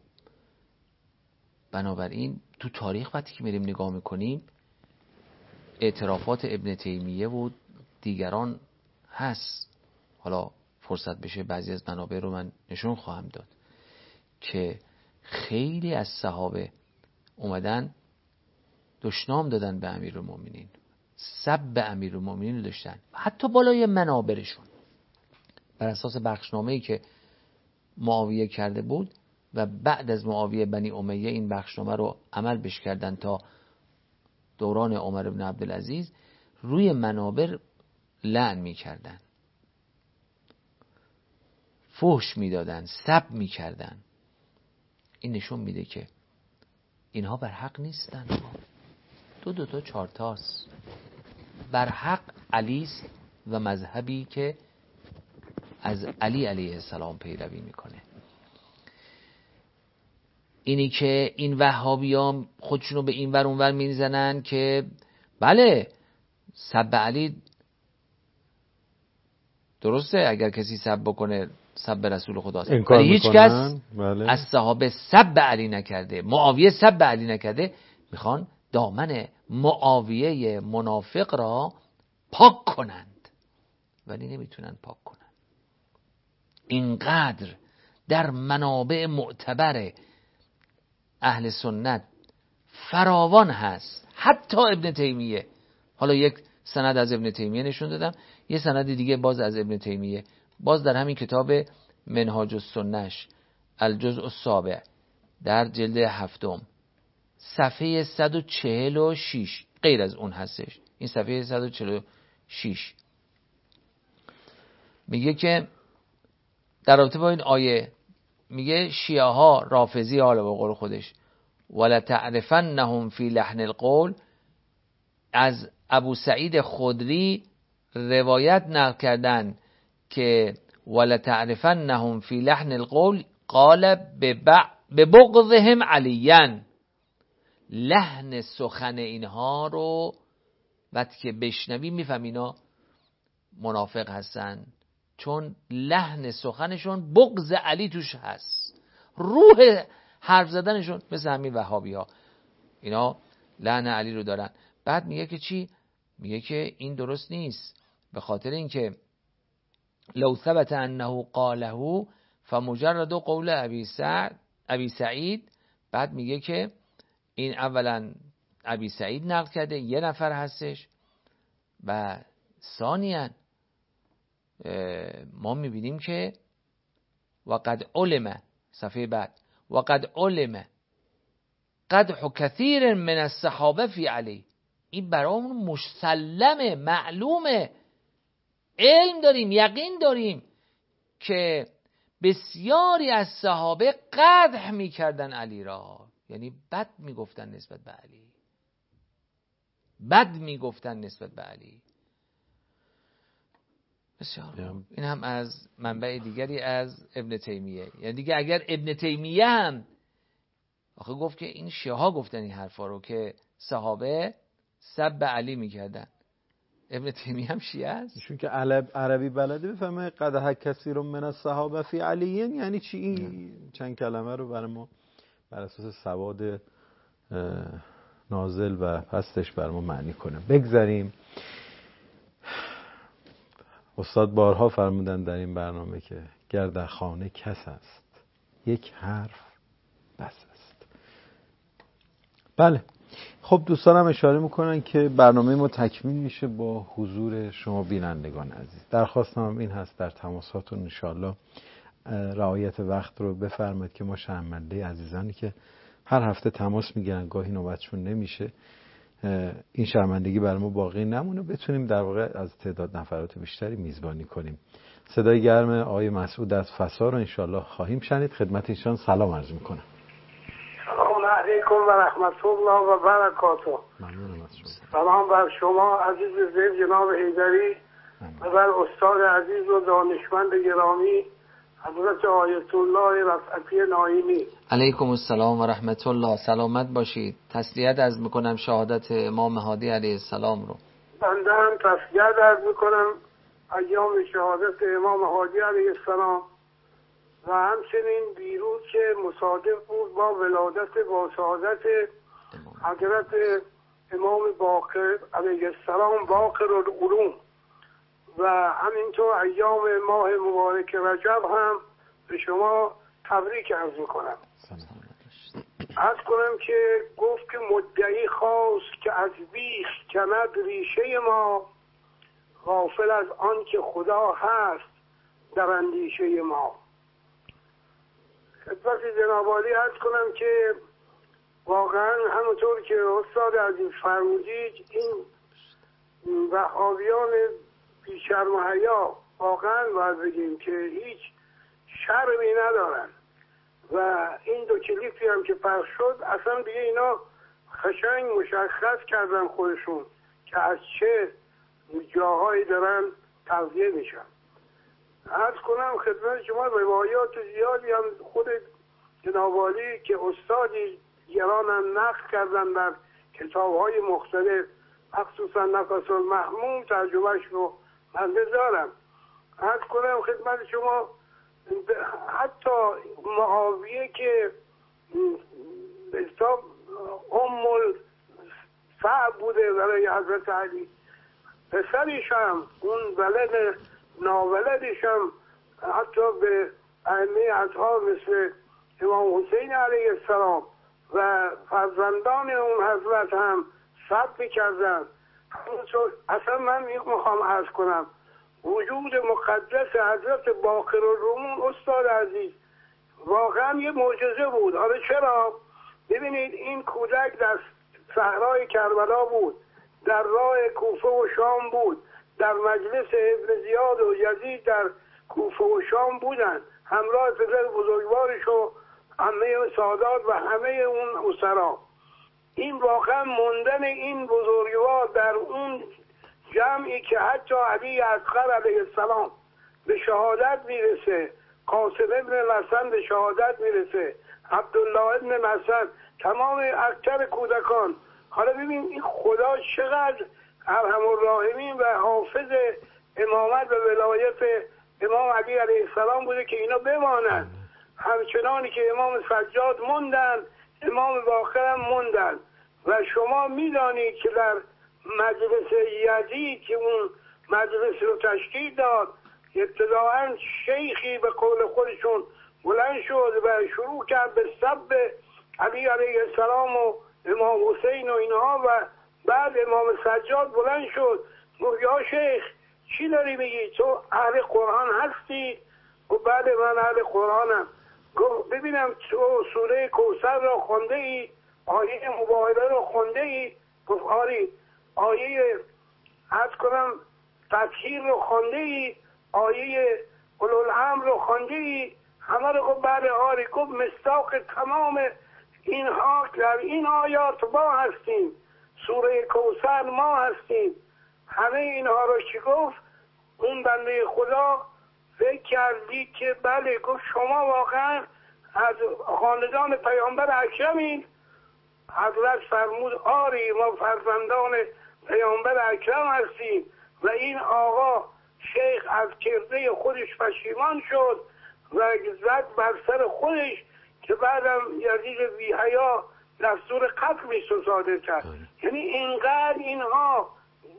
بنابراین تو تاریخ وقتی که میریم نگاه میکنیم اعترافات ابن تیمیه و دیگران هست، حالا فرصت بشه بعضی از منابع رو من نشون خواهم داد که خیلی از صحابه اومدن دشنام دادن به امیرالمومنین، سب به امیرالمومنین داشتن، حتی بالای منابرشون بر اساس بخشنامه‌ای که معاویه کرده بود و بعد از معاویه بنی امیه این بخشنامه رو عمل بش کردن تا دوران عمر بن عبدالعزیز، روی منابر لعن می کردن، فحش می دادن، سب می کردن. این نشون میده که اینها بر حق نیستن. دو دو تا چهار تاست. بر حق علیست و مذهبی که از علی علیه السلام پیروی میکنه. اینی که این وهابیان خودشونو به این ور اون ور میزنن که بله سب علی درسته، اگر کسی سب بکنه سب رسول خداست، ولی هیچ کس بله. از صحابه سب علی نکرده، معاویه سب علی نکرده. میخوان دامن معاویه منافق را پاک کنند ولی نمیتونن پاک کنن. اینقدر در منابع معتبر اهل سنت فراوان هست، حتی ابن تیمیه. حالا یک سند از ابن تیمیه نشون دادم، یه سند دیگه باز از ابن تیمیه، باز در همین کتاب منهاج السنش الجزء السابع در جلد هفتم صفحه صد و چهل و شش، غیر از اون هستش، این صفحه صد و چهل و شش میگه که در رابطه با این آیه میگه شیعه ها رافضی، حالا به قول خودش ولا تعرفنهم فی لحن القول، از ابو سعید خدری روایت نقل کردن که ولا تعرفنهم فی لحن القول قال ببغضهم علیاً، لحن سخن اینها رو وقتی که بشنوی میفهم اینا منافق هستن، چون لحن سخنشون بغض علی توش هست، روح حرف زدنشون مثل همین وهابی ها اینا لحن علی رو دارن. بعد میگه که چی؟ میگه که این درست نیست، به خاطر اینکه لو ثبت انه قاله فمجرد قول ابی سعد ابی سعید. بعد میگه که این اولا ابی سعید نقل کرده، یه نفر هستش، و ثانیاً ما میبینیم که وقد علم، صفحه بعد وقد علم قدح کثیر من الصحابه فی علی، این برامون مسلمه، معلومه، علم داریم، یقین داریم که بسیاری از صحابه قدح میکردن علی را، یعنی بد میگفتن نسبت به علی، بد میگفتن نسبت به علی. بسیار. این هم از منبع دیگری از ابن تیمیه. یعنی دیگه اگر ابن تیمیه هم آخه گفت که این شیعه ها گفتن این حرفا رو که صحابه سب علی میکردن، ابن تیمیه هم شیعه است، ایشون که عربی بلده بفهمه قدح کثیر من الصحابه فی علیین یعنی چی. این چند کلمه رو برای ما بر اساس سواد نازل و پستش بر ما معنی کنه. بگذاریم. استاد بارها فرمودن در این برنامه که گر در خانه کس است یک حرف بس است. بله خب دوستانم اشاره میکنن که برنامه ما تکمیل میشه با حضور شما بینندگان عزیز. درخواستم هم این هست در تماساتون انشاءالله رعایت وقت رو بفرمایید که ما شرمنده عزیزانی که هر هفته تماس میگیرن گاهی نوبتشون نمیشه، این شرمندگی برای ما باقی نمونه، بتونیم در واقع از تعداد نفرات بیشتری میزبانی کنیم. صدای گرم آقای مسعود از فسا رو انشاءالله خواهیم شنید. خدمت ایشان سلام عرض میکنم. سلام علیکم و رحمت الله و برکاته. ممنونم از شما. سلام بر شما عزیز زید جناب حیدری و بر استاد عزیز و دانشمند گرامی حضرت آیت الله رفعتی نایمی. علیکم السلام و رحمت الله. سلامت باشید. تسلیت عرض میکنم شهادت امام مهدی علیه السلام رو. بنده هم تسلیت عرض میکنم ایام شهادت امام مهدی علیه السلام و همچنین دیروز که مصادف بود با ولادت با شهادت حضرت امام باقر علیه السلام باقر العلوم و همینطور ایام ماه مبارک رجب هم به شما تبریک عرض میکنم. عرض کنم که گفت که مدعی خواست که از بیخ کند ریشه ما، غافل از آن که خدا هست در اندیشه ما. خدمت جناب عالی عرض کنم که واقعا همونطور که استاد عزیز فرمودید این وهابیان بیشرم و حیا واقعا باید بگیم که هیچ شرمی ندارن و این دو کلیپی هم که پخش شد اصلا دیگه اینا خشنگ مشخص کردن خودشون که از چه جاهایی دارن تغذیه میشن. عرض کنم خدمت شما روایات زیادی هم خود جناب عالی که استادی گران هم نقل کردن در کتاب‌های مختلف، مخصوصا نفس المحموم ترجمهش رو من دارم. عرض کنم خدمت شما حتی معاویه که حساب ام الفعل بوده برای حضرت علی، پسرش هم اون ولد ناولدش هم حتی به ائمه اطهار مثل امام حسین علیه السلام و فرزندان اون حضرت هم سب کردن. اصلا من میخوام عرض کنم وجود مقدس حضرت باقر الروم استاد عزیز واقعا یه معجزه بود. آره چرا؟ ببینید این کودک در صحرای کربلا بود، در راه کوفه و شام بود، در مجلس ابن زیاد و یزید در کوفه و شام بودن همراه پدر بزرگوارش و عمه سادات و همه اون اسرا. این واقعا موندن این بزرگوار در اون جمعی که حتی علی اصغر علیه السلام به شهادت میرسه، قاسم ابن الحسن به شهادت میرسه، عبدالله ابن مسعود، تمام اکثر کودکان. حالا ببین این خدا چقدر ارحم الراحمین و حافظ امامت و ولایت امام علی علیه السلام بوده که اینا بمانند، همچنانی که امام سجاد موندن، امام باقر هم موندن. و شما میدانید که در مجلس یزید که اون مجلس رو تشکیل داد، ابتداعا شیخی به قول خودشون بلند شد و شروع کرد به سب علی علیه السلام و امام حسین و اینها، و بعد امام سجاد بلند شد گفت یا شیخ چی داری میگی؟ تو اهل قرآن هستی؟ گفت بله من اهل قرآنم. گفت ببینم تو سوره کوثر را خونده ای؟ آیه مباهله را خونده ای؟ گفت آری. آیه عرض کنم تطهیر رو خونده ای؟ آیه اولوالامر رو خونده ای؟ همه رو گفت بله آری. گفت مصداق تمام اینها در این آیات ما هستیم، سوره کوثر ما هستیم. همه اینها رو چی گفت؟ اون بنده خدا فکر کردی که بله. گفت شما واقعا از خاندان پیامبر اکرمین؟ حضرت فرمود آری ما فرزندان پیامبر اکرم هستیم. و این آقا شیخ از کرده خودش پشیمان شد و زد بر سر خودش که بعدم یزید بی حیا دستور قتل صادر کرد. یعنی اینقدر اینها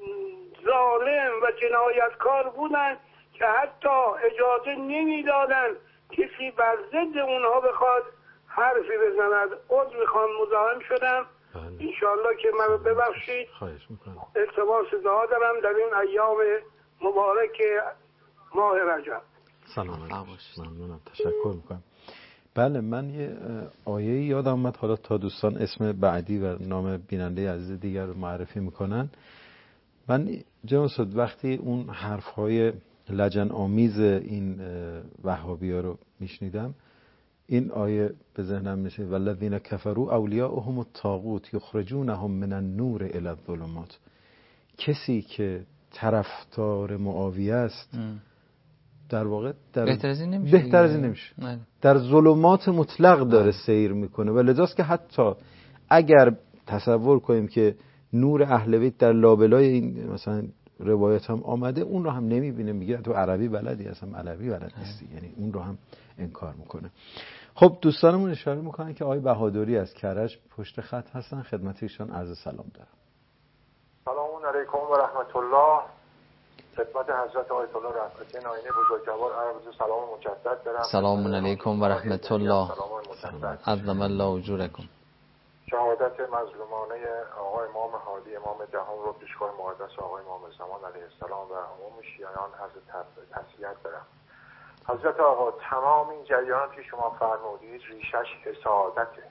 ظالم و جنایتکار بودن که حتی اجازه نمیدادن کسی بر ضد اونها بخواد حرفی بزند. عذر میخوام مزاحم شدم. انشاءالله که من ببخشید. التماس دعا دارم در این ایام مبارک ماه رجب. سلام ممنونم، تشکر میکنم. بله من یه آیه یادم اومد، حالا تا دوستان اسم بعدی و نام بیننده عزیز دیگر رو معرفی میکنن. من جناب استاد وقتی اون حرفهای لجن آمیز این وهابی ها رو میشنیدم، این آیه به ذهنم میشه والذین کفروا اولیاءهم الطاغوت یخرجونهم من النور الی الظلمات. کسی که طرفدار معاویه است در واقع در بهتر از این نمیشه, بهتر از این نمیشه. در ظلمات مطلق داره سیر میکنه. و لذاست که حتی اگر تصور کنیم که نور اهل بیت در لابلای این مثلا روایت هم آمده، اون رو هم نمیبینه، میگه تو عربی بلدی، اصلا علوی بلد نیستی، یعنی اون رو هم انکار میکنه. خب دوستانمون اشاره میکنن که آقای بهادری از کرج پشت خط هستن، خدمت ایشان عرض سلام دارم. سلام علیکم و رحمت الله. خدمت حضرت آیت الله رحمتی ناینی بزرگوار عرض سلام مجدد دارم. سلام علیکم و رحمت الله. عظم الله اجورکم. شهادت مظلومانه آقای امام هادی امام دهم رو پیشگاه مقدس آقای امام زمان علیه السلام و عموم شیعیان عرض تسلیت دارم. حضرت آقا تمام این جریانات که شما فرمودید ریشش حسادته.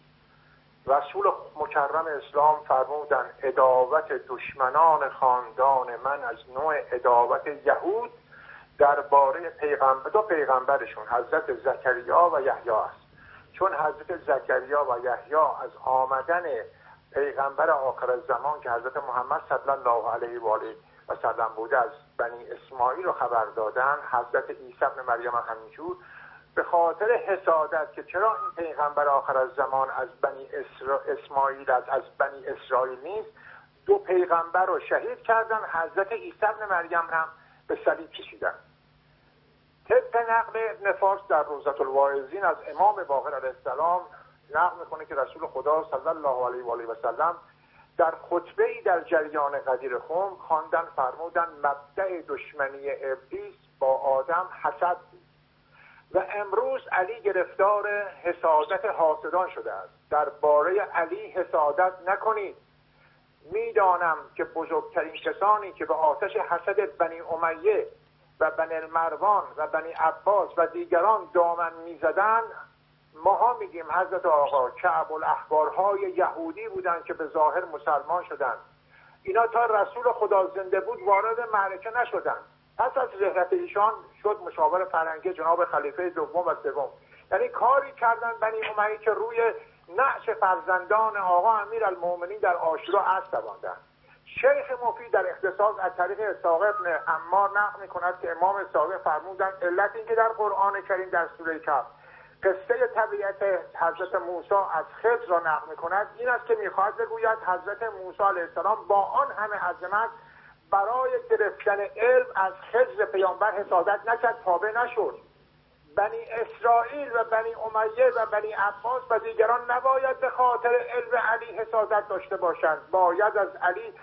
رسول مکرم اسلام فرمودن عداوت دشمنان خاندان من از نوع عداوت یهود درباره پیغمبر دو پیغمبرشون حضرت زکریا و یحیی است. چون حضرت زکریا و یحیی از آمدن پیغمبر آخر الزمان که حضرت محمد صلی الله علیه و آله و سلم بوده از بنی اسماعیل رو خبر دادن، حضرت عیسی ابن مریم هم همینجور، به خاطر حسادت که چرا این پیغمبر آخر از زمان از بنی اسرا... اسماعیل از از بنی اسرائیل نیست، دو پیغمبر رو شهید کردن، حضرت عیسی ابن مریم هم به صلیب کشیدن. طبق نقل ابن فارس در روضة الواعظین از امام باقر علیه السلام نقل میکنه که رسول خدا صلی الله علیه و آله و سلم در خطبه‌ای در جریان غدیر خم خواندن، فرمودن مبدأ دشمنی ابلیس با آدم حسد بود و امروز علی گرفتار حسادت حاسدان شده است. درباره علی حسادت نکنید، میدانم که بزرگترین کسانی که به آتش حسد بنی امیه و بنی المروان و بنی عباس و دیگران دامن میزدن، ماها میگیم حضرت آقا کعب الاحبارهای یهودی بودن که به ظاهر مسلمان شدن. اینا تا رسول خدا زنده بود وارد معرکه نشدن. پس از رحلت ایشان شد مشاور فرنگی جناب خلیفه دوم و سوم. یعنی کاری کردن بنی امیه که روی نعش فرزندان آقا امیرالمومنین در عاشورا اسب دواندن. شیخ مفید در اختصاص از طریق اسحاق ابن عمار نقل می‌کند که امام اسحاق فرمودند علت این که در قرآن کریم در سوره کهف قصه طبیعت حضرت موسی از خضر را نقل می‌کند این است که می‌خواهد بگوید حضرت موسی علیه السلام با آن همه عظمت برای گرفتن علم از خضر پیامبر حسادت نکرد، تابع نشد. بنی اسرائیل و بنی امیه و بنی عباس و دیگران نباید به خاطر علم علی حسادت داشته باشند، باید از علی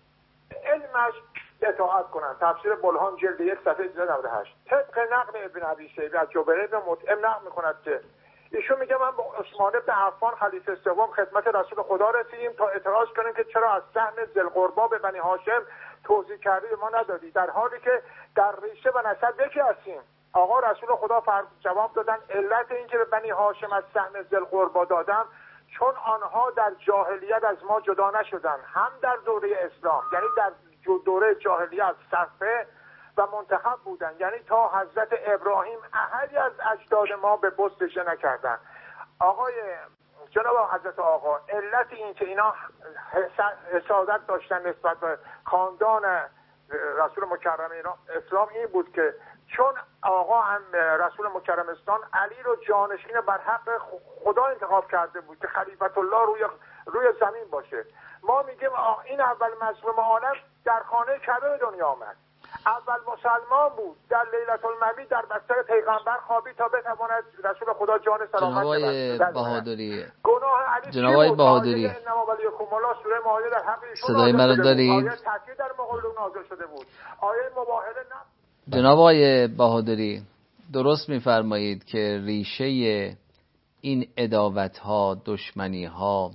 علمش اطاعت کنند. تفسیر بلهان جلد یک صفحه نود و هشت. طبق نقل ابن ابی شیبه از جبیر بن مطعم نقل می‌کند که ایشون میگه من با عثمان بن عفان خلیفه سوم خدمت رسول خدا رسیدیم تا اعتراض کنیم که چرا از سهم ذوالقربا به بنی هاشم توضیح کردی ما ندادی، در حالی که در ریشه و نسب یکی هستیم. آقا رسول خدا جواب دادن علت این که به بنی هاشم از سهم ذوالقربا دادم چون آنها در جاهلیت از ما جدا نشدن، هم در دوره اسلام یعنی در دوره جاهلیت صفه و منتخب بودن، یعنی تا حضرت ابراهیم احدی از اجداد ما به بت سجده نکردن. آقای جناب حضرت آقا علت این که اینا حسادت داشتن نسبت به خاندان رسول مکرم اسلام این بود که چون آقا هم رسول مکرم اسلام علی رو جانشین بر حق خدا انتخاب کرده بود که خلیفت الله روی روی زمین باشه. ما میگیم این اول مظلوم عالم در خانه کعبه به دنیا آمد، اول مسلمان بود، در لیلة المولد در بستر پیغمبر خوابید تا بتواند رسول خدا جان سلامت جناب بهادری گناه علی جناب بهادری انما ولیکم الله سوره مائده در حق ایشون صدای من دارید؟ آیه تاکید در مقابل نازل شده بود، آیه مباهله نه. جناب آقای بهادری درست می‌فرمایید که ریشه این عداوت‌ها، دشمنی‌ها،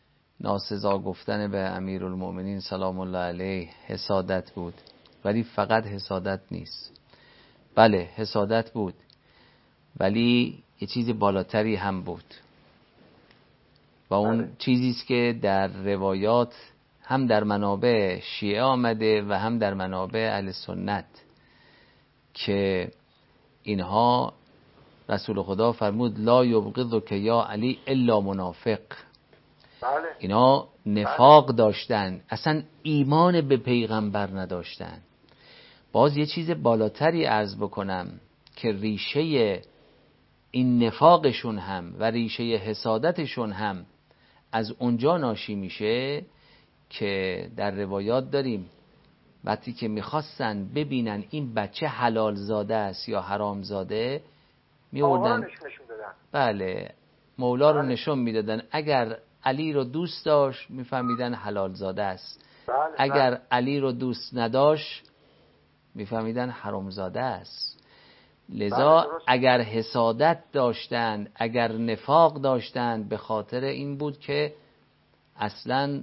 ناسزا گفتن به امیرالمؤمنین سلام الله علیه حسادت بود، ولی فقط حسادت نیست. بله حسادت بود، ولی یه چیز بالاتری هم بود و اون بله. چیزی است که در روایات هم در منابع شیعه آمده و هم در منابع اهل سنت که اینها رسول خدا فرمود لا یبغضک یا علی الا منافق. بله. اینا نفاق داشتن، اصلا ایمان به پیغمبر نداشتن. باز یه چیز بالاتری عرض بکنم که ریشه این نفاقشون هم و ریشه حسادتشون هم از اونجا ناشی میشه که در روایات داریم وقتی که میخواستن ببینن این بچه حلال زاده است یا حرام زاده میوردن، بله مولا رو نشون میدادن. اگر علی رو دوست داشت میفهمیدن حلال زاده است، بله. اگر بله. علی رو دوست نداشت میفهمیدن حرام زاده است. لذا بله اگر حسادت داشتند، اگر نفاق داشتند، به خاطر این بود که اصلا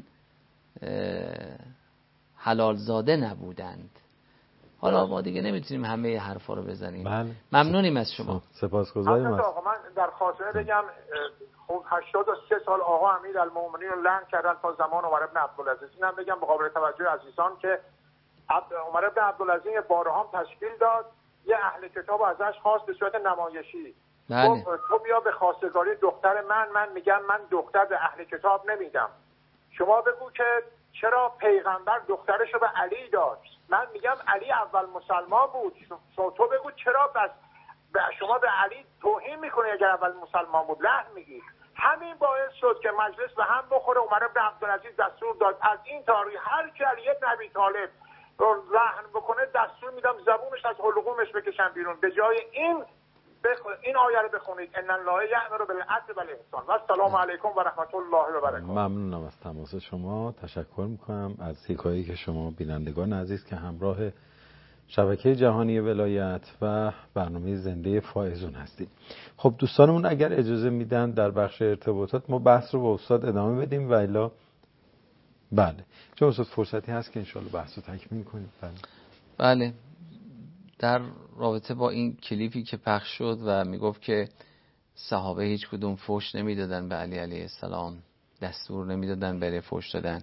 حلال زاده نبودند. حالا ما دیگه نمیتونیم همه حرفا رو بزنیم. بله. ممنونیم از شما. سپاسگزاریم. آقا من در خاطره بگم خب هشتاد و سه سال آقا امیرالمومنین رو لعن کردن تا زمان عمر بن عبدالعزیز. اینم بگم به قابل توجه عزیزان که عمر بن عبدالعزیز بارها هم تشکیل داد، یه اهل کتاب ازش خواست به صورت نمایشی. بله. تو, تو بیا به خواستگاری دختر من، من میگم من دختر به اهل کتاب نمیدم. شما بگو که چرا پیغمبر دخترش رو به علی داد؟ من میگم علی اول مسلمان بود، تو بگو چرا بس شما به علی توهین میکنه اگر اول مسلمان بود؟ لحن میگی. همین باعث شد که مجلس به هم بخوره. عمر بن عبدالعزیز دستور داد از این تاریخ هر کی علی ابن ابی طالب رو لحن بکنه دستور میدم زبونش از حلقومش بکشن بیرون. به جای این بخ... این آیه رو بخونید ان الله یأمر بالعدل والاحسان و السلام علیکم و رحمت الله و برکاته. ممنونم از تماس شما. تشکر میکنم از حکایه‌ای که شما بینندگان عزیز که همراه شبکه جهانی ولایت و برنامه زنده فائزون هستیم. خب دوستانمون اگر اجازه میدن در بخش ارتباطات ما بحث رو با استاد ادامه بدیم و الا بله چون استاد فرصتی هست که انشالله بحث رو تکمیل کنیم. بله. بله در رابطه با این کلیپی که پخش شد و میگفت که صحابه هیچ کدوم فحش نمیدادن به علی علیه السلام، دستور نمیدادن برای فحش دادن.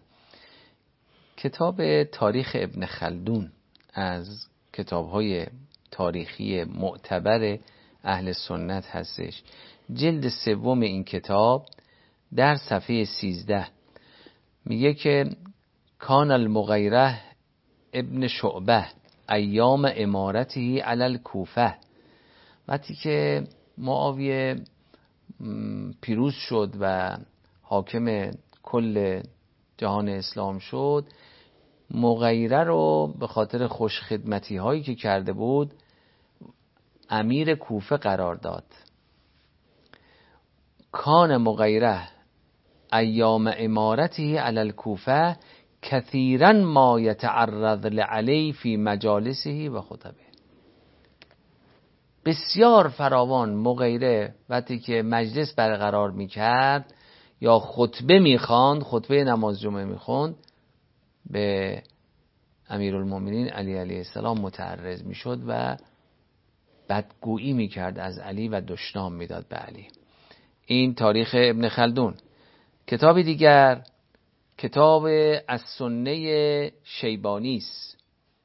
کتاب تاریخ ابن خلدون از کتاب‌های تاریخی معتبر اهل سنت هستش. جلد سوم این کتاب در صفحه سیزده میگه که کان المغیره ابن شعبه ایام امارته علی الکوفه، وقتی که معاویه پیروز شد و حاکم کل جهان اسلام شد، مغیره رو به خاطر خوشخدمتی هایی که کرده بود امیر کوفه قرار داد. کان مغیره ایام امارته علی الکوفه کثیرا ما یتعرض لعلی فی مجالسه و خطبه. بسیار فراوان مغیره وقتی که مجلس برقرار میکرد یا خطبه میخواند، خطبه نماز جمعه میخوند، به امیرالمومنین علی علیه السلام متعرض میشد و بدگویی میکرد از علی و دشنام میداد به علی. این تاریخ ابن خلدون. کتاب دیگر کتاب السنه شیبانی است.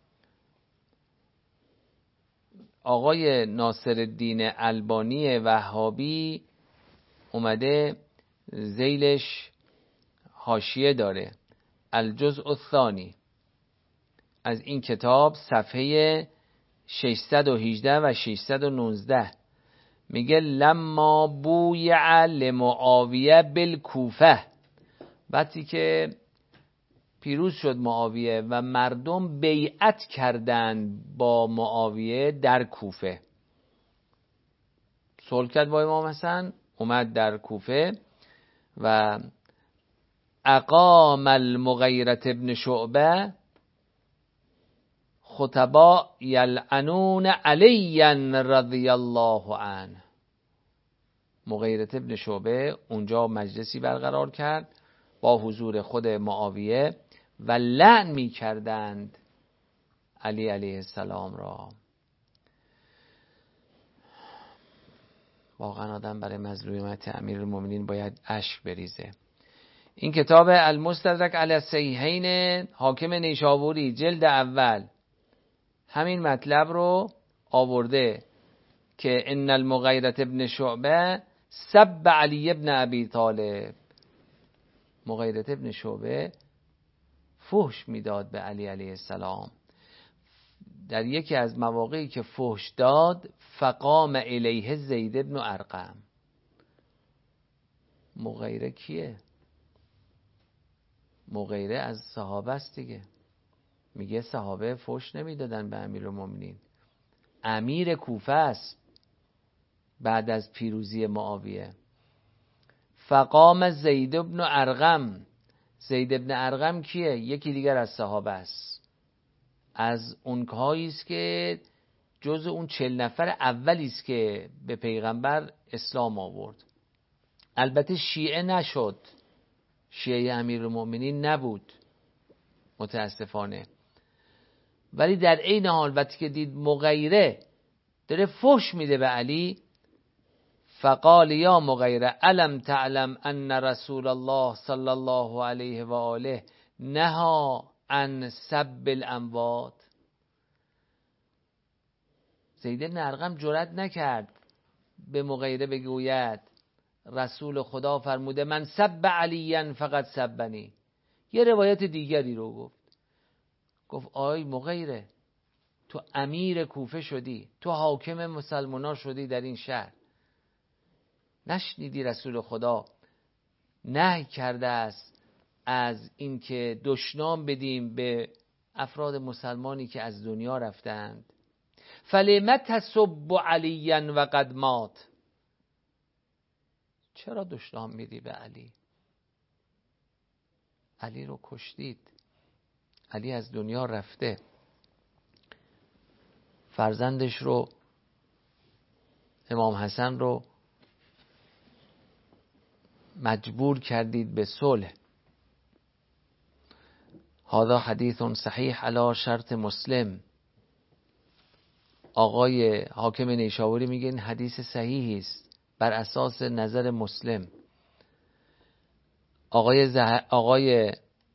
آقای ناصرالدین البانی وهابی اومده ذیلش حاشیه داره، الجزء الثانی از این کتاب صفحه ششصد و هجده و ششصد و نوزده میگه لما بویع لمعاویه بالکوفه، وقتی که پیروز شد معاویه و مردم بیعت کردند با معاویه در کوفه، صلح کرد با امام حسن، اومد در کوفه و اقام المغیرة ابن شعبه خطبا یلعنون علی رضی الله عنه. مغیرة ابن شعبه اونجا مجلسی برقرار کرد با حضور خود معاویه و لعن می کردند علی علیه السلام را. واقعا آدم برای مظلومیت امیرالمومنین باید اشک بریزه. این کتاب المستدرک علی الصحیحین حاکم نیشابوری جلد اول همین مطلب رو آورده که ان المغیرة ابن شعبه سب علی ابن ابی طالب. مغیرة ابن شعبه فحش میداد به علی علیه السلام. در یکی از مواقعی که فحش داد فقام الیه زید ابن ارقم. مغیره کیه؟ مغیره از صحابه است دیگه. میگه صحابه فحش نمیدادن به امیرالمومنین. امیر کوفه است بعد از پیروزی معاویه. فقام زید ابن ارقم. زید ابن ارقم کیه؟ یکی دیگر از صحابه است، از اونهایی است که جز اون چهل نفر اولی است که به پیغمبر اسلام آورد. البته شیعه نشد، شیعه امیرالمومنین نبود متاسفانه، ولی در عین حال وقتی که دید مغیره داره فحش میده به علی، فقال یا مغیره الم تعلم ان رسول الله صلی الله علیه و آله نهی عن سب الاموات. زید بن ارقم جرئت نکرد به مغیره بگوید رسول خدا فرموده من سب علیا فقط سبنی، یه روایت دیگری رو گفت. گفت آی مغیره، تو امیر کوفه شدی، تو حاکم مسلمانان شدی در این شهر، نشنیدی رسول خدا نهی کرده است از اینکه دشنام بدیم به افراد مسلمانی که از دنیا رفتند؟ فلم تسب علیا و قد مات، چرا دشنام میدی به علی؟ علی رو کشتید، علی از دنیا رفته، فرزندش رو، امام حسن رو مجبور کردید به صلح. هذا حدیث صحیح علی شرط مسلم. آقای حاکم نیشابوری میگه این حدیث صحیحی است بر اساس نظر مسلم. آقای زه... آقای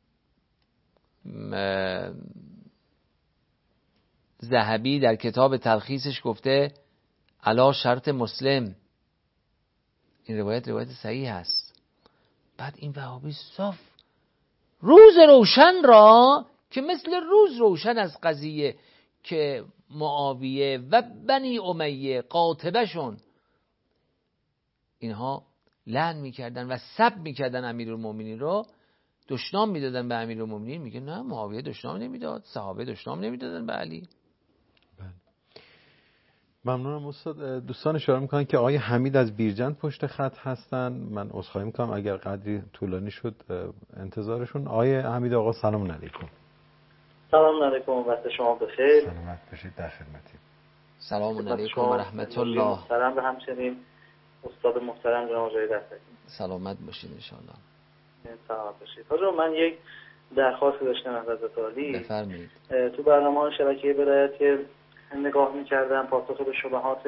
ذهبی در کتاب تلخیصش گفته علی شرط مسلم. این روایت روایت صحیح است. بعد این وهابی صاف روز روشن را که مثل روز روشن از قضیه که معاویه و بنی امیه قاطبشون اینها لعن میکردن و سب میکردن امیرالمومنین رو، دشنام میدادن به امیرالمومنین. میگه نه، معاویه دشنام نمیداد، صحابه دشنام نمیدادن به علی. ممنونم استاد. دوستان اشاره میکنن که آقای حمید از بیرجند پشت خط هستن. من عذرخواهی میکنم اگر قدری طولانی شد انتظارشون. آقای حمید آقا سلام علیکم. سلام علیکم، وقت شما بخیر. سلامت باشید، در خدمتیم. سلام علیکم و رحمت الله. سلام به همچنین استاد محترم جناب آقای دستگیر. سلامت باشید ان شاء الله. سلامت باشید. حاجا من یک درخواست داشتم از حضرت عالی. بفرمایید. تو برنامه شبکه برایت که نگاه می‌کردم پاسخ به شبهات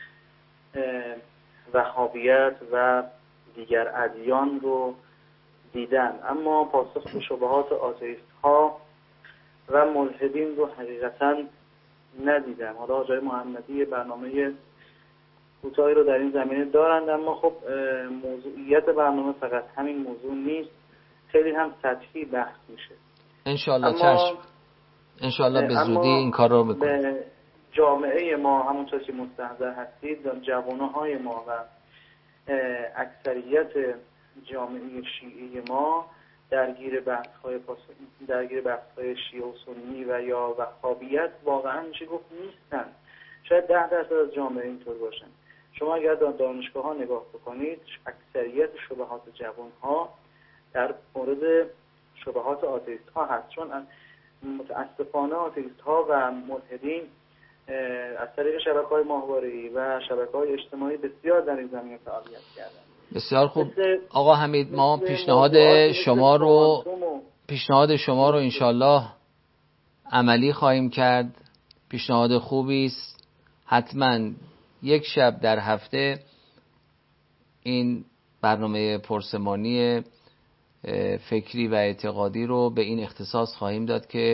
وهابیت و دیگر ادیان رو دیدم، اما پاسخ به شبهات آتئیست ها و ملحدین رو حقیقتا ندیدم. حالا آقای محمدی برنامه کوتاهی رو در این زمینه دارند، اما خب موضوعیت برنامه فقط همین موضوع نیست، خیلی هم سطحی بحث میشه. انشالله چشم، انشالله به زودی این کار رو میکنیم. جامعه ما همونطور که مستحضر هستید، جوانهای ما و اکثریت جامعه شیعی ما درگیر بحث‌های درگیر بحث‌های شیعه و سنی و یا وهابیت واقعا میشه گفت نیستن. شاید ده درصد از جامعه اینطور باشن. شما اگر در دانشگاه‌ها نگاه بکنید، اکثریت شبهات جوان‌ها در مورد شبهات آتئیست‌ها هست، چون متاسفانه آتئیست‌ها و ملحدین از طریق شبکه‌های ماهواره‌ای و شبکه‌های اجتماعی بسیار در این زمینه فعالیت کردن. بسیار خوب آقا حمید، ما پیشنهاد شما رو پیشنهاد شما رو انشالله عملی خواهیم کرد. پیشنهاد خوبی است. حتما یک شب در هفته این برنامه پرسمانی فکری و اعتقادی رو به این اختصاص خواهیم داد که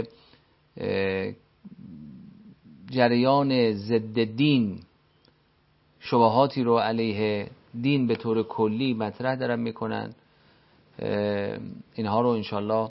جریان ضد دین، شبهاتی رو علیه دین به طور کلی مطرح دارن میکنن، اینها رو انشالله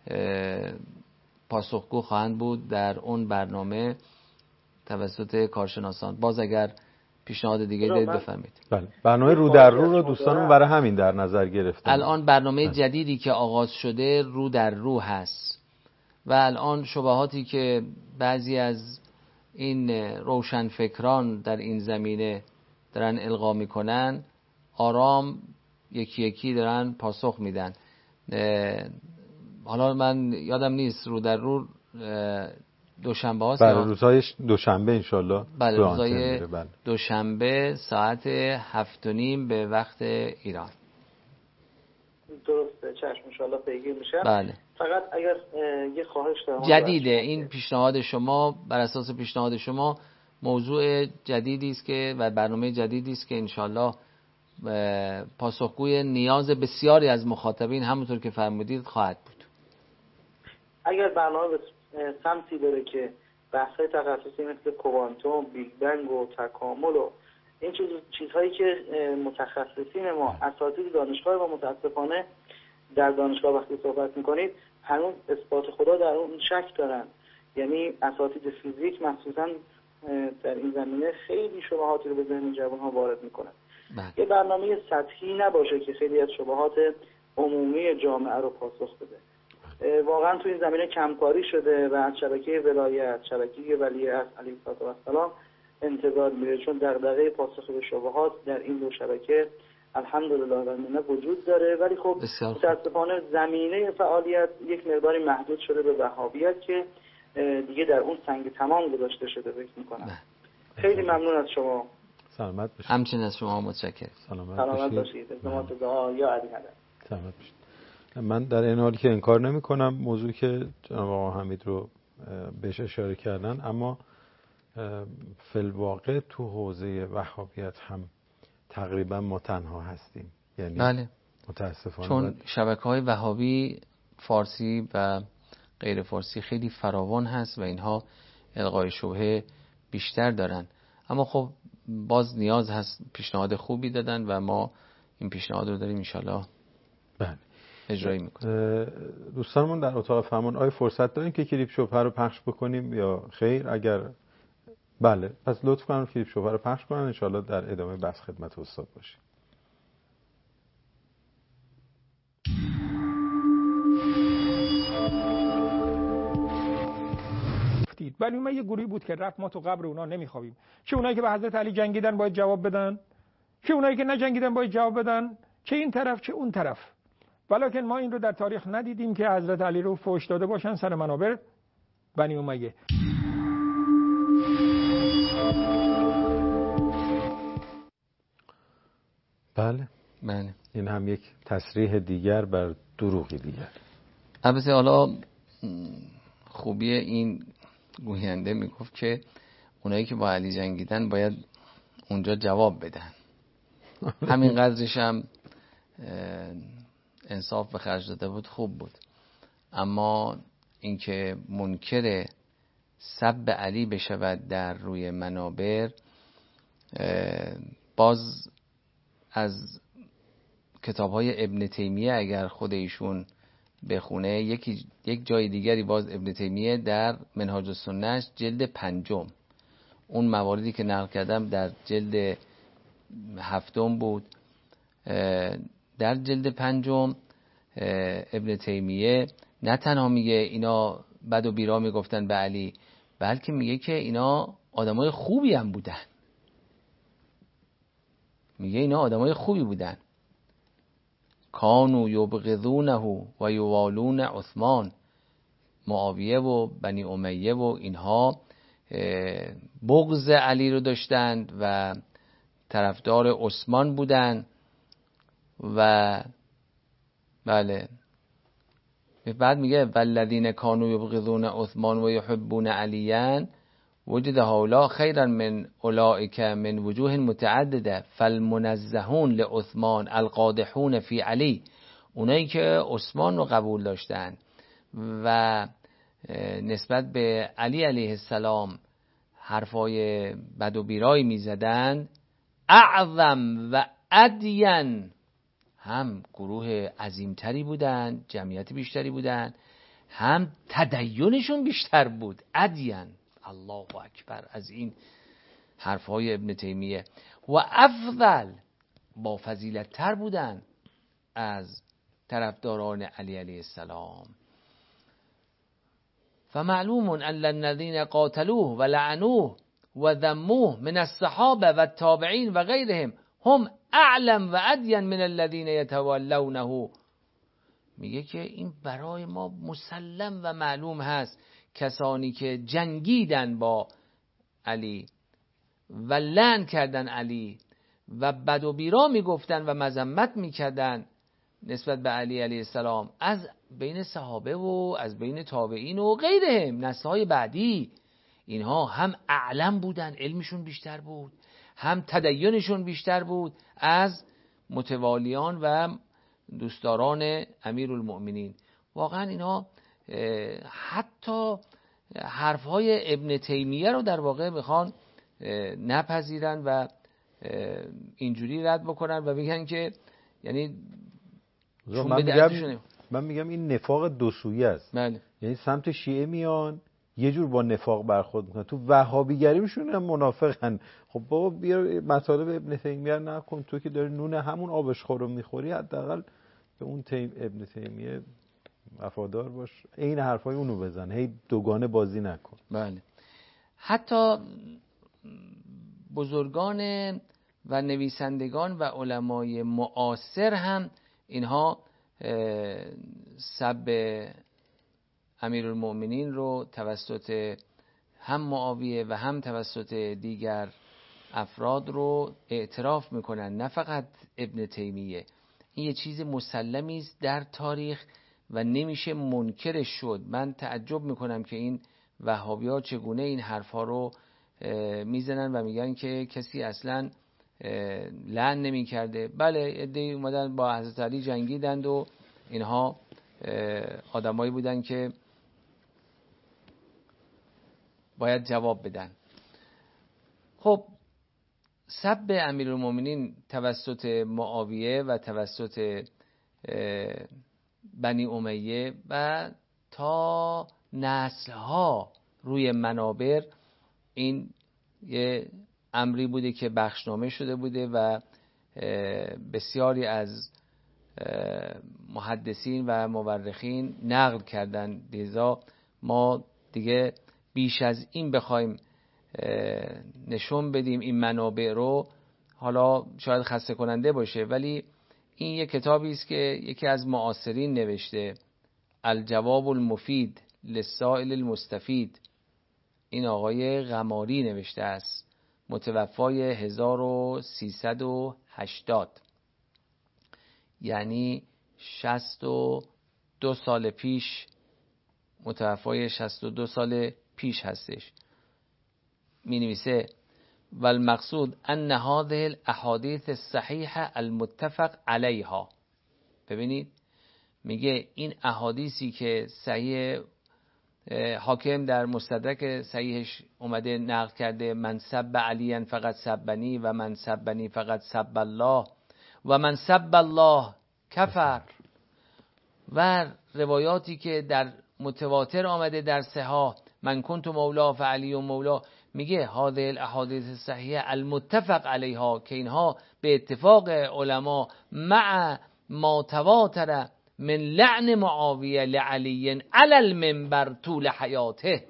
پاسخگو خواهند بود در اون برنامه توسط کارشناسان. باز اگر پیشنهاد دیگه دارید بفرمایید. بله، برنامه رو در رو رو دوستانم برای همین در نظر گرفتن. الان برنامه جدیدی که آغاز شده رو در رو هست و الان شبهاتی که بعضی از این روشنفکران در این زمینه دارن القا میکنن، آرام یکی یکی دارن پاسخ میدن. حالا من یادم نیست رو در رو دوشنبه هاست. بله، روزهای دوشنبه انشالله. بله، روزهای دوشنبه ساعت هفت و نیم به وقت ایران. درسته، چشم انشالله پیگیر میشم. بله. فقط اگر یه خواهش دارم، جدیده این پیشنهاد شما، بر اساس پیشنهاد شما موضوع جدیدی است که و برنامه جدیدی است که انشالله پاسخگوی نیاز بسیاری از مخاطبین همونطور که فرمودید خواهد بود. اگر برنامه به سمتی داره که بحث‌های تخصصی مثل کوانتوم، بیگ بنگ و تکامل و این چیز چیزهایی که متخصصین ما اساتید دانشگاه و متاسفانه در دانشگاه وقتی صحبت میکنید هنوز اثبات خدا در اون شک دارن. یعنی اساتید فیزیک مخصوصا در این زمینه خیلی شبهاتی رو به ذهن جوان‌ها وارد میکنن. یه برنامه سطحی نباشه که خیلی از شبهات عمومی جامعه رو پاسخ بده. واقعا تو این زمینه کمکاری شده و از شبکه ولایت، شبکه ولیعهد علیه السلام انتظار میره، چون دغدغه پاسخ به شبهات در این دو شبکه الحمدلله و منه وجود داره. ولی خب متاسفانه زمینه فعالیت یک مقداری محدود شده به وهابیت که دیگه در اون سنگ تمام گذاشته شده فکر میکنم. خیلی ممنون از شما. سلامت باشید. همچنین از شما متشکرم. سلامت, سلامت باشید. ازدمات دعا یا علی هدف. سلامت باشید. من در این حالی که انکار نمی کنم موضوعی که جناب آقا حمید رو بهش اشاره کردن، اما فی الواقع تو حوزه وهابیت هم تقریبا ما تنها هستیم. یعنی بله. متاسفانه چون شبکه‌های وهابی فارسی و غیر فارسی خیلی فراوان هست و اینها القای شبهه بیشتر دارن. اما خب باز نیاز هست، پیشنهاد خوبی دادن و ما این پیشنهاد رو داریم انشالله بله اجرایی میکنیم. دوستانمون در اتاق فرمان آیا فرصت داریم که کلیپ شبهه رو پخش بکنیم یا خیر؟ اگر بله پس لطف کنم کلیپ شبهه رو پخش کنن، انشالله در ادامه بحث خدمت استاد باشیم. ولی ما یه گروهی بود که رفت ما تو قبر اونا نمیخوابیم. چه اونایی که به حضرت علی جنگیدن باید جواب بدن، چه اونایی که نجنگیدن باید جواب بدن، چه این طرف چه اون طرف. ولکن ما این رو در تاریخ ندیدیم که حضرت علی رو فحش داده باشن سر منابر بنی امیه. بله بله این هم یک تصریح دیگر بر دروغی دیگر. البته حالا خوبی این گوینده میگفت که اونایی که با علی جنگیدن باید اونجا جواب بدن. همین قدرش هم انصاف به خرج داده بود، خوب بود. اما اینکه منکر سب علی بشود در روی منابر، باز از کتاب‌های ابن تیمیه اگر خود ایشون بخونه، یکی یک جای دیگری باز ابن تیمیه در منهاج السنه جلد پنجم، اون مواردی که نقل کردم در جلد هفتم بود، در جلد پنجم ابن تیمیه نه تنها میگه اینا بد و بیرا میگفتن به علی، بلکه میگه که اینا آدمای خوبی هم بودن. میگه اینا آدمای خوبی بودن. کانو یبغضونه و یوالون عثمان، معاویه و بنی امیه و اینها بغض علی رو داشتند و طرفدار عثمان بودند. و بله بعد میگه والذین کانوا یبغضون عثمان و یحبون علیان وجد هؤلاء خیرا من اولئک من وجوه متعدده فالمنزهون لعثمان القادحون فی علی، اونایی که عثمان رو قبول داشتن و نسبت به علی علیه السلام حرفای بد و بیرایی میزدند، اعظم و ادین، هم گروه عظیمتری بودن، جمعیت بیشتری بودن، هم تدینشون بیشتر بود. ادین، الله اکبر، از این حرفهای ابن تیمیه. و افضل، با فضیلت تر بودن از طرفداران علی علیه السلام. فمعلوم ان الذين قاتلوه و لعنوه و ذموه من الصحابه و التابعین و غیرهم هم اعلم و ادین من الذين يتولونه. میگه که این برای ما مسلم و معلوم هست، کسانی که جنگیدن با علی و لعن کردن علی و بد و بیرا میگفتن و مذمت میکردن نسبت به علی علیه السلام از بین صحابه و از بین تابعین و غیرهم، نسل‌های بعدی، اینها هم اعلم بودن، علمشون بیشتر بود، هم تدینشون بیشتر بود از متوالیان و دوستداران امیرالمؤمنین. واقعا اینها حتی حرفهای ابن تیمیه رو در واقع میخوان نپذیرن و اینجوری رد بکنن و بگن که یعنی چون من بدعت میگم شونه. من میگم این نفاق دو سویه است. بله. یعنی سمت شیعه میان یه جور با نفاق برخورد میکنن، تو وهابیگریشون هم منافقن. خب بابا بیا مطالب ابن تیمیه نکن، تو که داری نون همون آبشخور رو میخوری، حداقل به اون تیم ابن تیمیه وفادار باش، این حرفای اونو بزن، هی دوگانه بازی نکن. بله. حتی بزرگان و نویسندگان و علمای معاصر هم اینها سب امیرالمؤمنین رو توسط هم معاویه و هم توسط دیگر افراد رو اعتراف میکنن، نه فقط ابن تیمیه. این یه چیز مسلمی است در تاریخ و نمیشه منکرش شد. من تعجب میکنم که این وهابی‌ها چگونه این حرفا رو میزنن و میگن که کسی اصلا لعن نمیکرده. بله، عده‌ای اومدن با حضرت علی جنگیدند و اینها آدمایی بودن که باید جواب بدن. خب سب امیرالمومنین توسط معاویه و توسط بنی امیه و تا نسل‌ها روی منابر، این یه امری بوده که بخشنامه شده بوده و بسیاری از محدثین و مورخین نقل کردن. لذا ما دیگه بیش از این بخوایم نشون بدیم این منابع رو، حالا شاید خسته کننده باشه، ولی این یک کتابی است که یکی از معاصرین نوشته، الجواب المفید للسائل المستفید. این آقای غماری نوشته است، متوفای هزار و سیصد و هشتاد، یعنی شصت و دو سال پیش، متوفای شصت و دو سال پیش هستش. می نویسه والمقصود ان هذه الاحادیث الصحیحه المتفق علیها. ببینید میگه این احادیثی که صحیح حاکم در مستدرک صحیحش اومده نقل کرده، من سب علیاً فقط سبنی و من سبنی فقط سب الله و من سب الله کفر، و روایاتی که در متواتر آمده در صحاح، من کنت مولا فعلی و مولا. میگه هذه الاحادیث الصحیحه المتفق علیها، که اینها به اتفاق علما مع ما تواتر من لعن معاویه لعلی علی المنبر طول حیاته.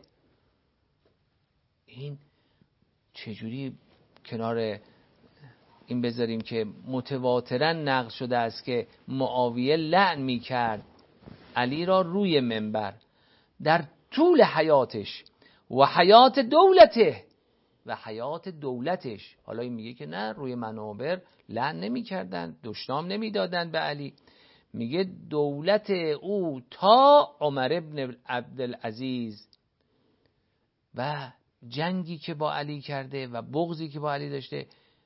این چجوری کنار این بذاریم که متواترا نقل شده است که معاویه لعن میکرد علی را روی منبر در طول حیاتش و حیات دولته و حیات دولتش. حالا این میگه که نه، روی منابر لعن نمیکردن، دشنام نمیدادن به علی. میگه دولت او تا عمر ابن عبدالعزیز و جنگی که با علی کرده و بغضی که با علی داشته،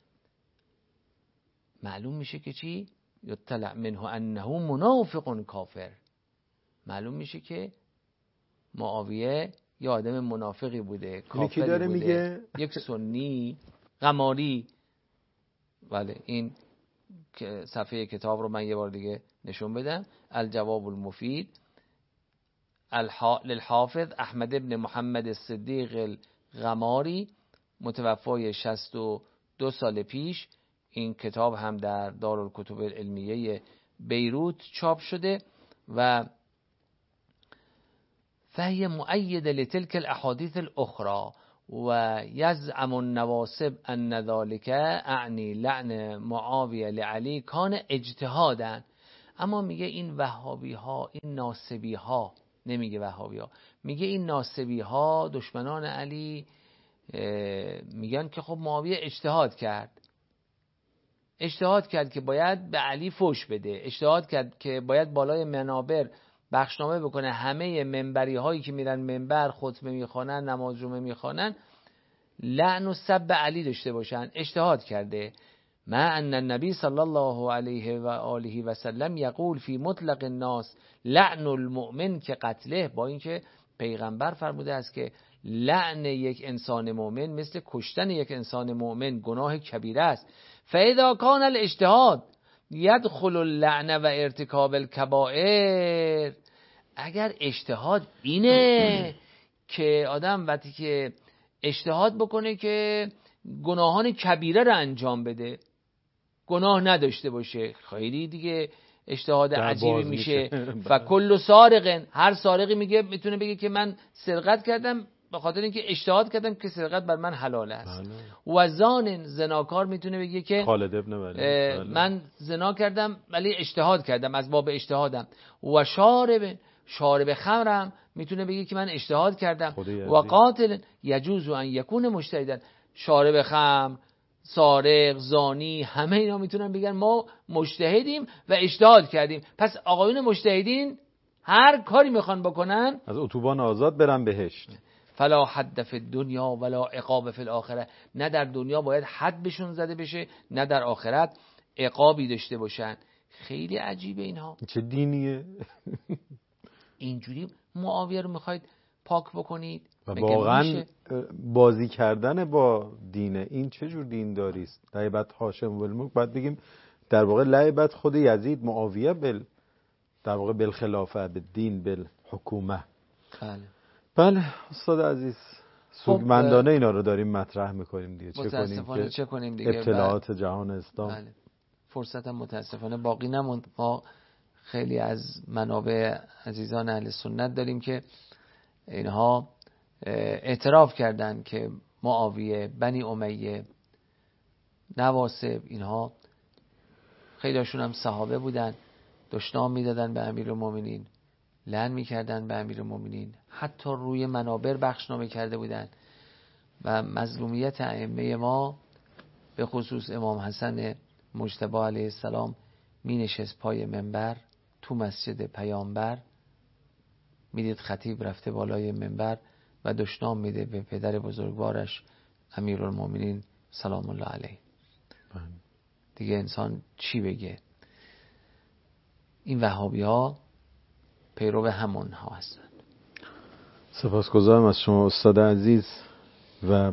معلوم میشه که چی؟ یطلع منه انه منافق کافر. معلوم میشه که معاویه یه آدم منافقی بوده، کافری داره بوده، میگه؟ یک سنی غماری. بله، این صفحه کتاب رو من یه بار دیگه نشون بدم. الجواب المفید للحافظ احمد ابن محمد الصدیق الغماری، متوفای شصت و دو سال پیش. این کتاب هم در دارالکتب العلمیه بیروت چاپ شده و فهي مؤید لتلك الاحادیث الاخرى و یزعم النواسب ان ذلك اعنی لعن معاویه لعلی کان اجتهادا. اما میگه این وهابی ها، این ناصبی ها، نمیگه وهابی ها، میگه این ناصبی ها دشمنان علی میگن که خب معاویه اجتهاد کرد، اجتهاد کرد که باید به علی فوش بده، اجتهاد کرد که باید بالای منابر بخشنامه بکنه، همه منبری هایی که میرن منبر خطبه میخوانن، نماز جمعه میخوانن، لعن و سب علی داشته باشن. اجتهاد کرده. ما ان النبی صلی الله علیه و آله و سلم یقول فی مطلق الناس لعن المؤمن که قتله، با اینکه پیغمبر فرموده است که لعن یک انسان مؤمن مثل کشتن یک انسان مؤمن گناه کبیره است. فاذا کان الاجتهاد یدخل اللعنه و ارتکاب الکبائر. اگر اجتهاد اینه که آدم وقتی که اجتهاد بکنه که گناهان کبیره رو انجام بده، گناه نداشته باشه، خیلی دیگه اجتهاد عجیبی میشه. فکل سارق، هر سارقی میگه میتونه بگه که من سرقت کردم به خاطر اینکه اجتهاد کردم که سرقت بر من حلال است. و زان، زناکار میتونه بگه که خالد ابن ولید من زنا کردم ولی اجتهاد کردم، از باب اجتهادم. و شارب، شارب خمرم میتونه بگه که من اجتهاد کردم. و قاتل یجوز ان یکون مجتهدا، شارب خمر، سارق، زانی، همه اینا میتونن بگن ما مجتهدیم و اجتهاد کردیم. پس آقایون مجتهدین هر کاری میخوان بکنن از اتوبان آزاد برن بهشت. فلا حد فی الدنیا ولا عقاب فی الاخره، نه در دنیا باید حد بهشون زده بشه، نه در آخرت عقابی داشته باشن. خیلی عجیبه اینها. چه دینیه؟ اینجوری معاویه رو میخواید پاک بکنید؟ و واقعا بازی کردن با دینه این چه جور دینداری است؟ لعبت هاشم و الملک، بعد بگیم در واقع لعبت خود یزید معاویه بل در واقع بالخلافه، بالدین، بالحکومه. بله بله استاد عزیز، سوگمندانه اینا رو داریم مطرح میکنیم دیگه. چه کنیم که چه کنیم دیگه؟ ابتلاعات جهان اسلام. بله. فرصت هم متاسفانه باقی نموند. ما خیلی از منابع عزیزان اهل سنت داریم که اینها اعتراف کردن که معاویه، بنی امیه، نواصب، اینها خیلیشون هم صحابه بودن، دشنام میدادن به امیرالمومنین، لعن میکردن به امیرالمومنین، حتی روی منابر بخشنامه کرده بودن. و مظلومیت ائمه ما به خصوص امام حسن مجتبی علیه السلام می نشست پای منبر تو مسجد پیامبر، میدید خطیب رفته بالای منبر و دشنام میده به پدر بزرگوارش امیرالمومنین سلام الله علیه. دیگه انسان چی بگه؟ این وهابی ها پیرو همون ها هستند. سپاسگزارم از شما استاد عزیز. و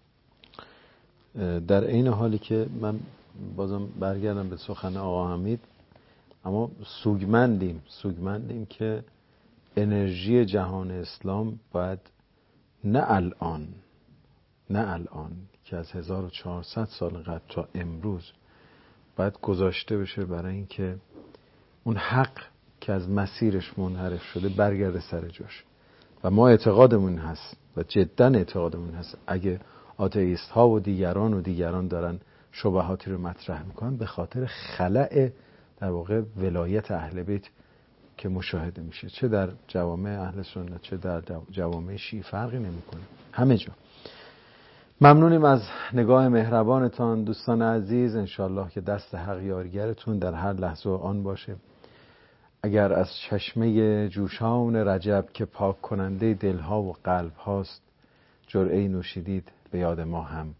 در این حالی که من بازم برگردم به سخن آقا حمید، اما سوگمندیم سوگمندیم که انرژی جهان اسلام باید نه الان نه الان که از هزار و چهارصد سال قبل تا امروز باید گذاشته بشه برای اینکه اون حق که از مسیرش منحرف شده برگرده سر جاش. و ما اعتقادمون هست و جدا اعتقادمون هست اگه آتئیست ها و دیگران و دیگران دارن شبهاتی رو مطرح میکنن به خاطر خلأ در واقع ولایت اهل بیت که مشاهده میشه، چه در جوامع اهل سنت چه در جوامع شیعه فرقی نمیکنه، همه جا. ممنونیم از نگاه مهربانتان دوستان عزیز. انشالله که دست حق یارگرتون در هر لحظه آن باشه. اگر از چشمه جوشان رجب که پاک کننده دلها و قلب هاست جرعه‌ای نوشیدید به یاد ما هم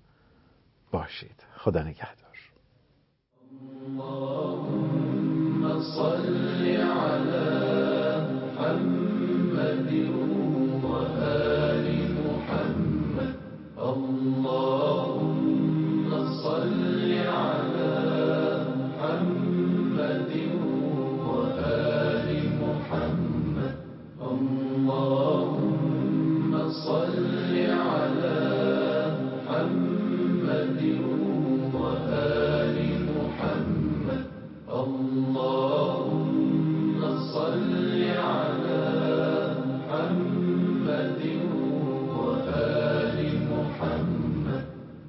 باشید. خدا نگهدار. اللهم صل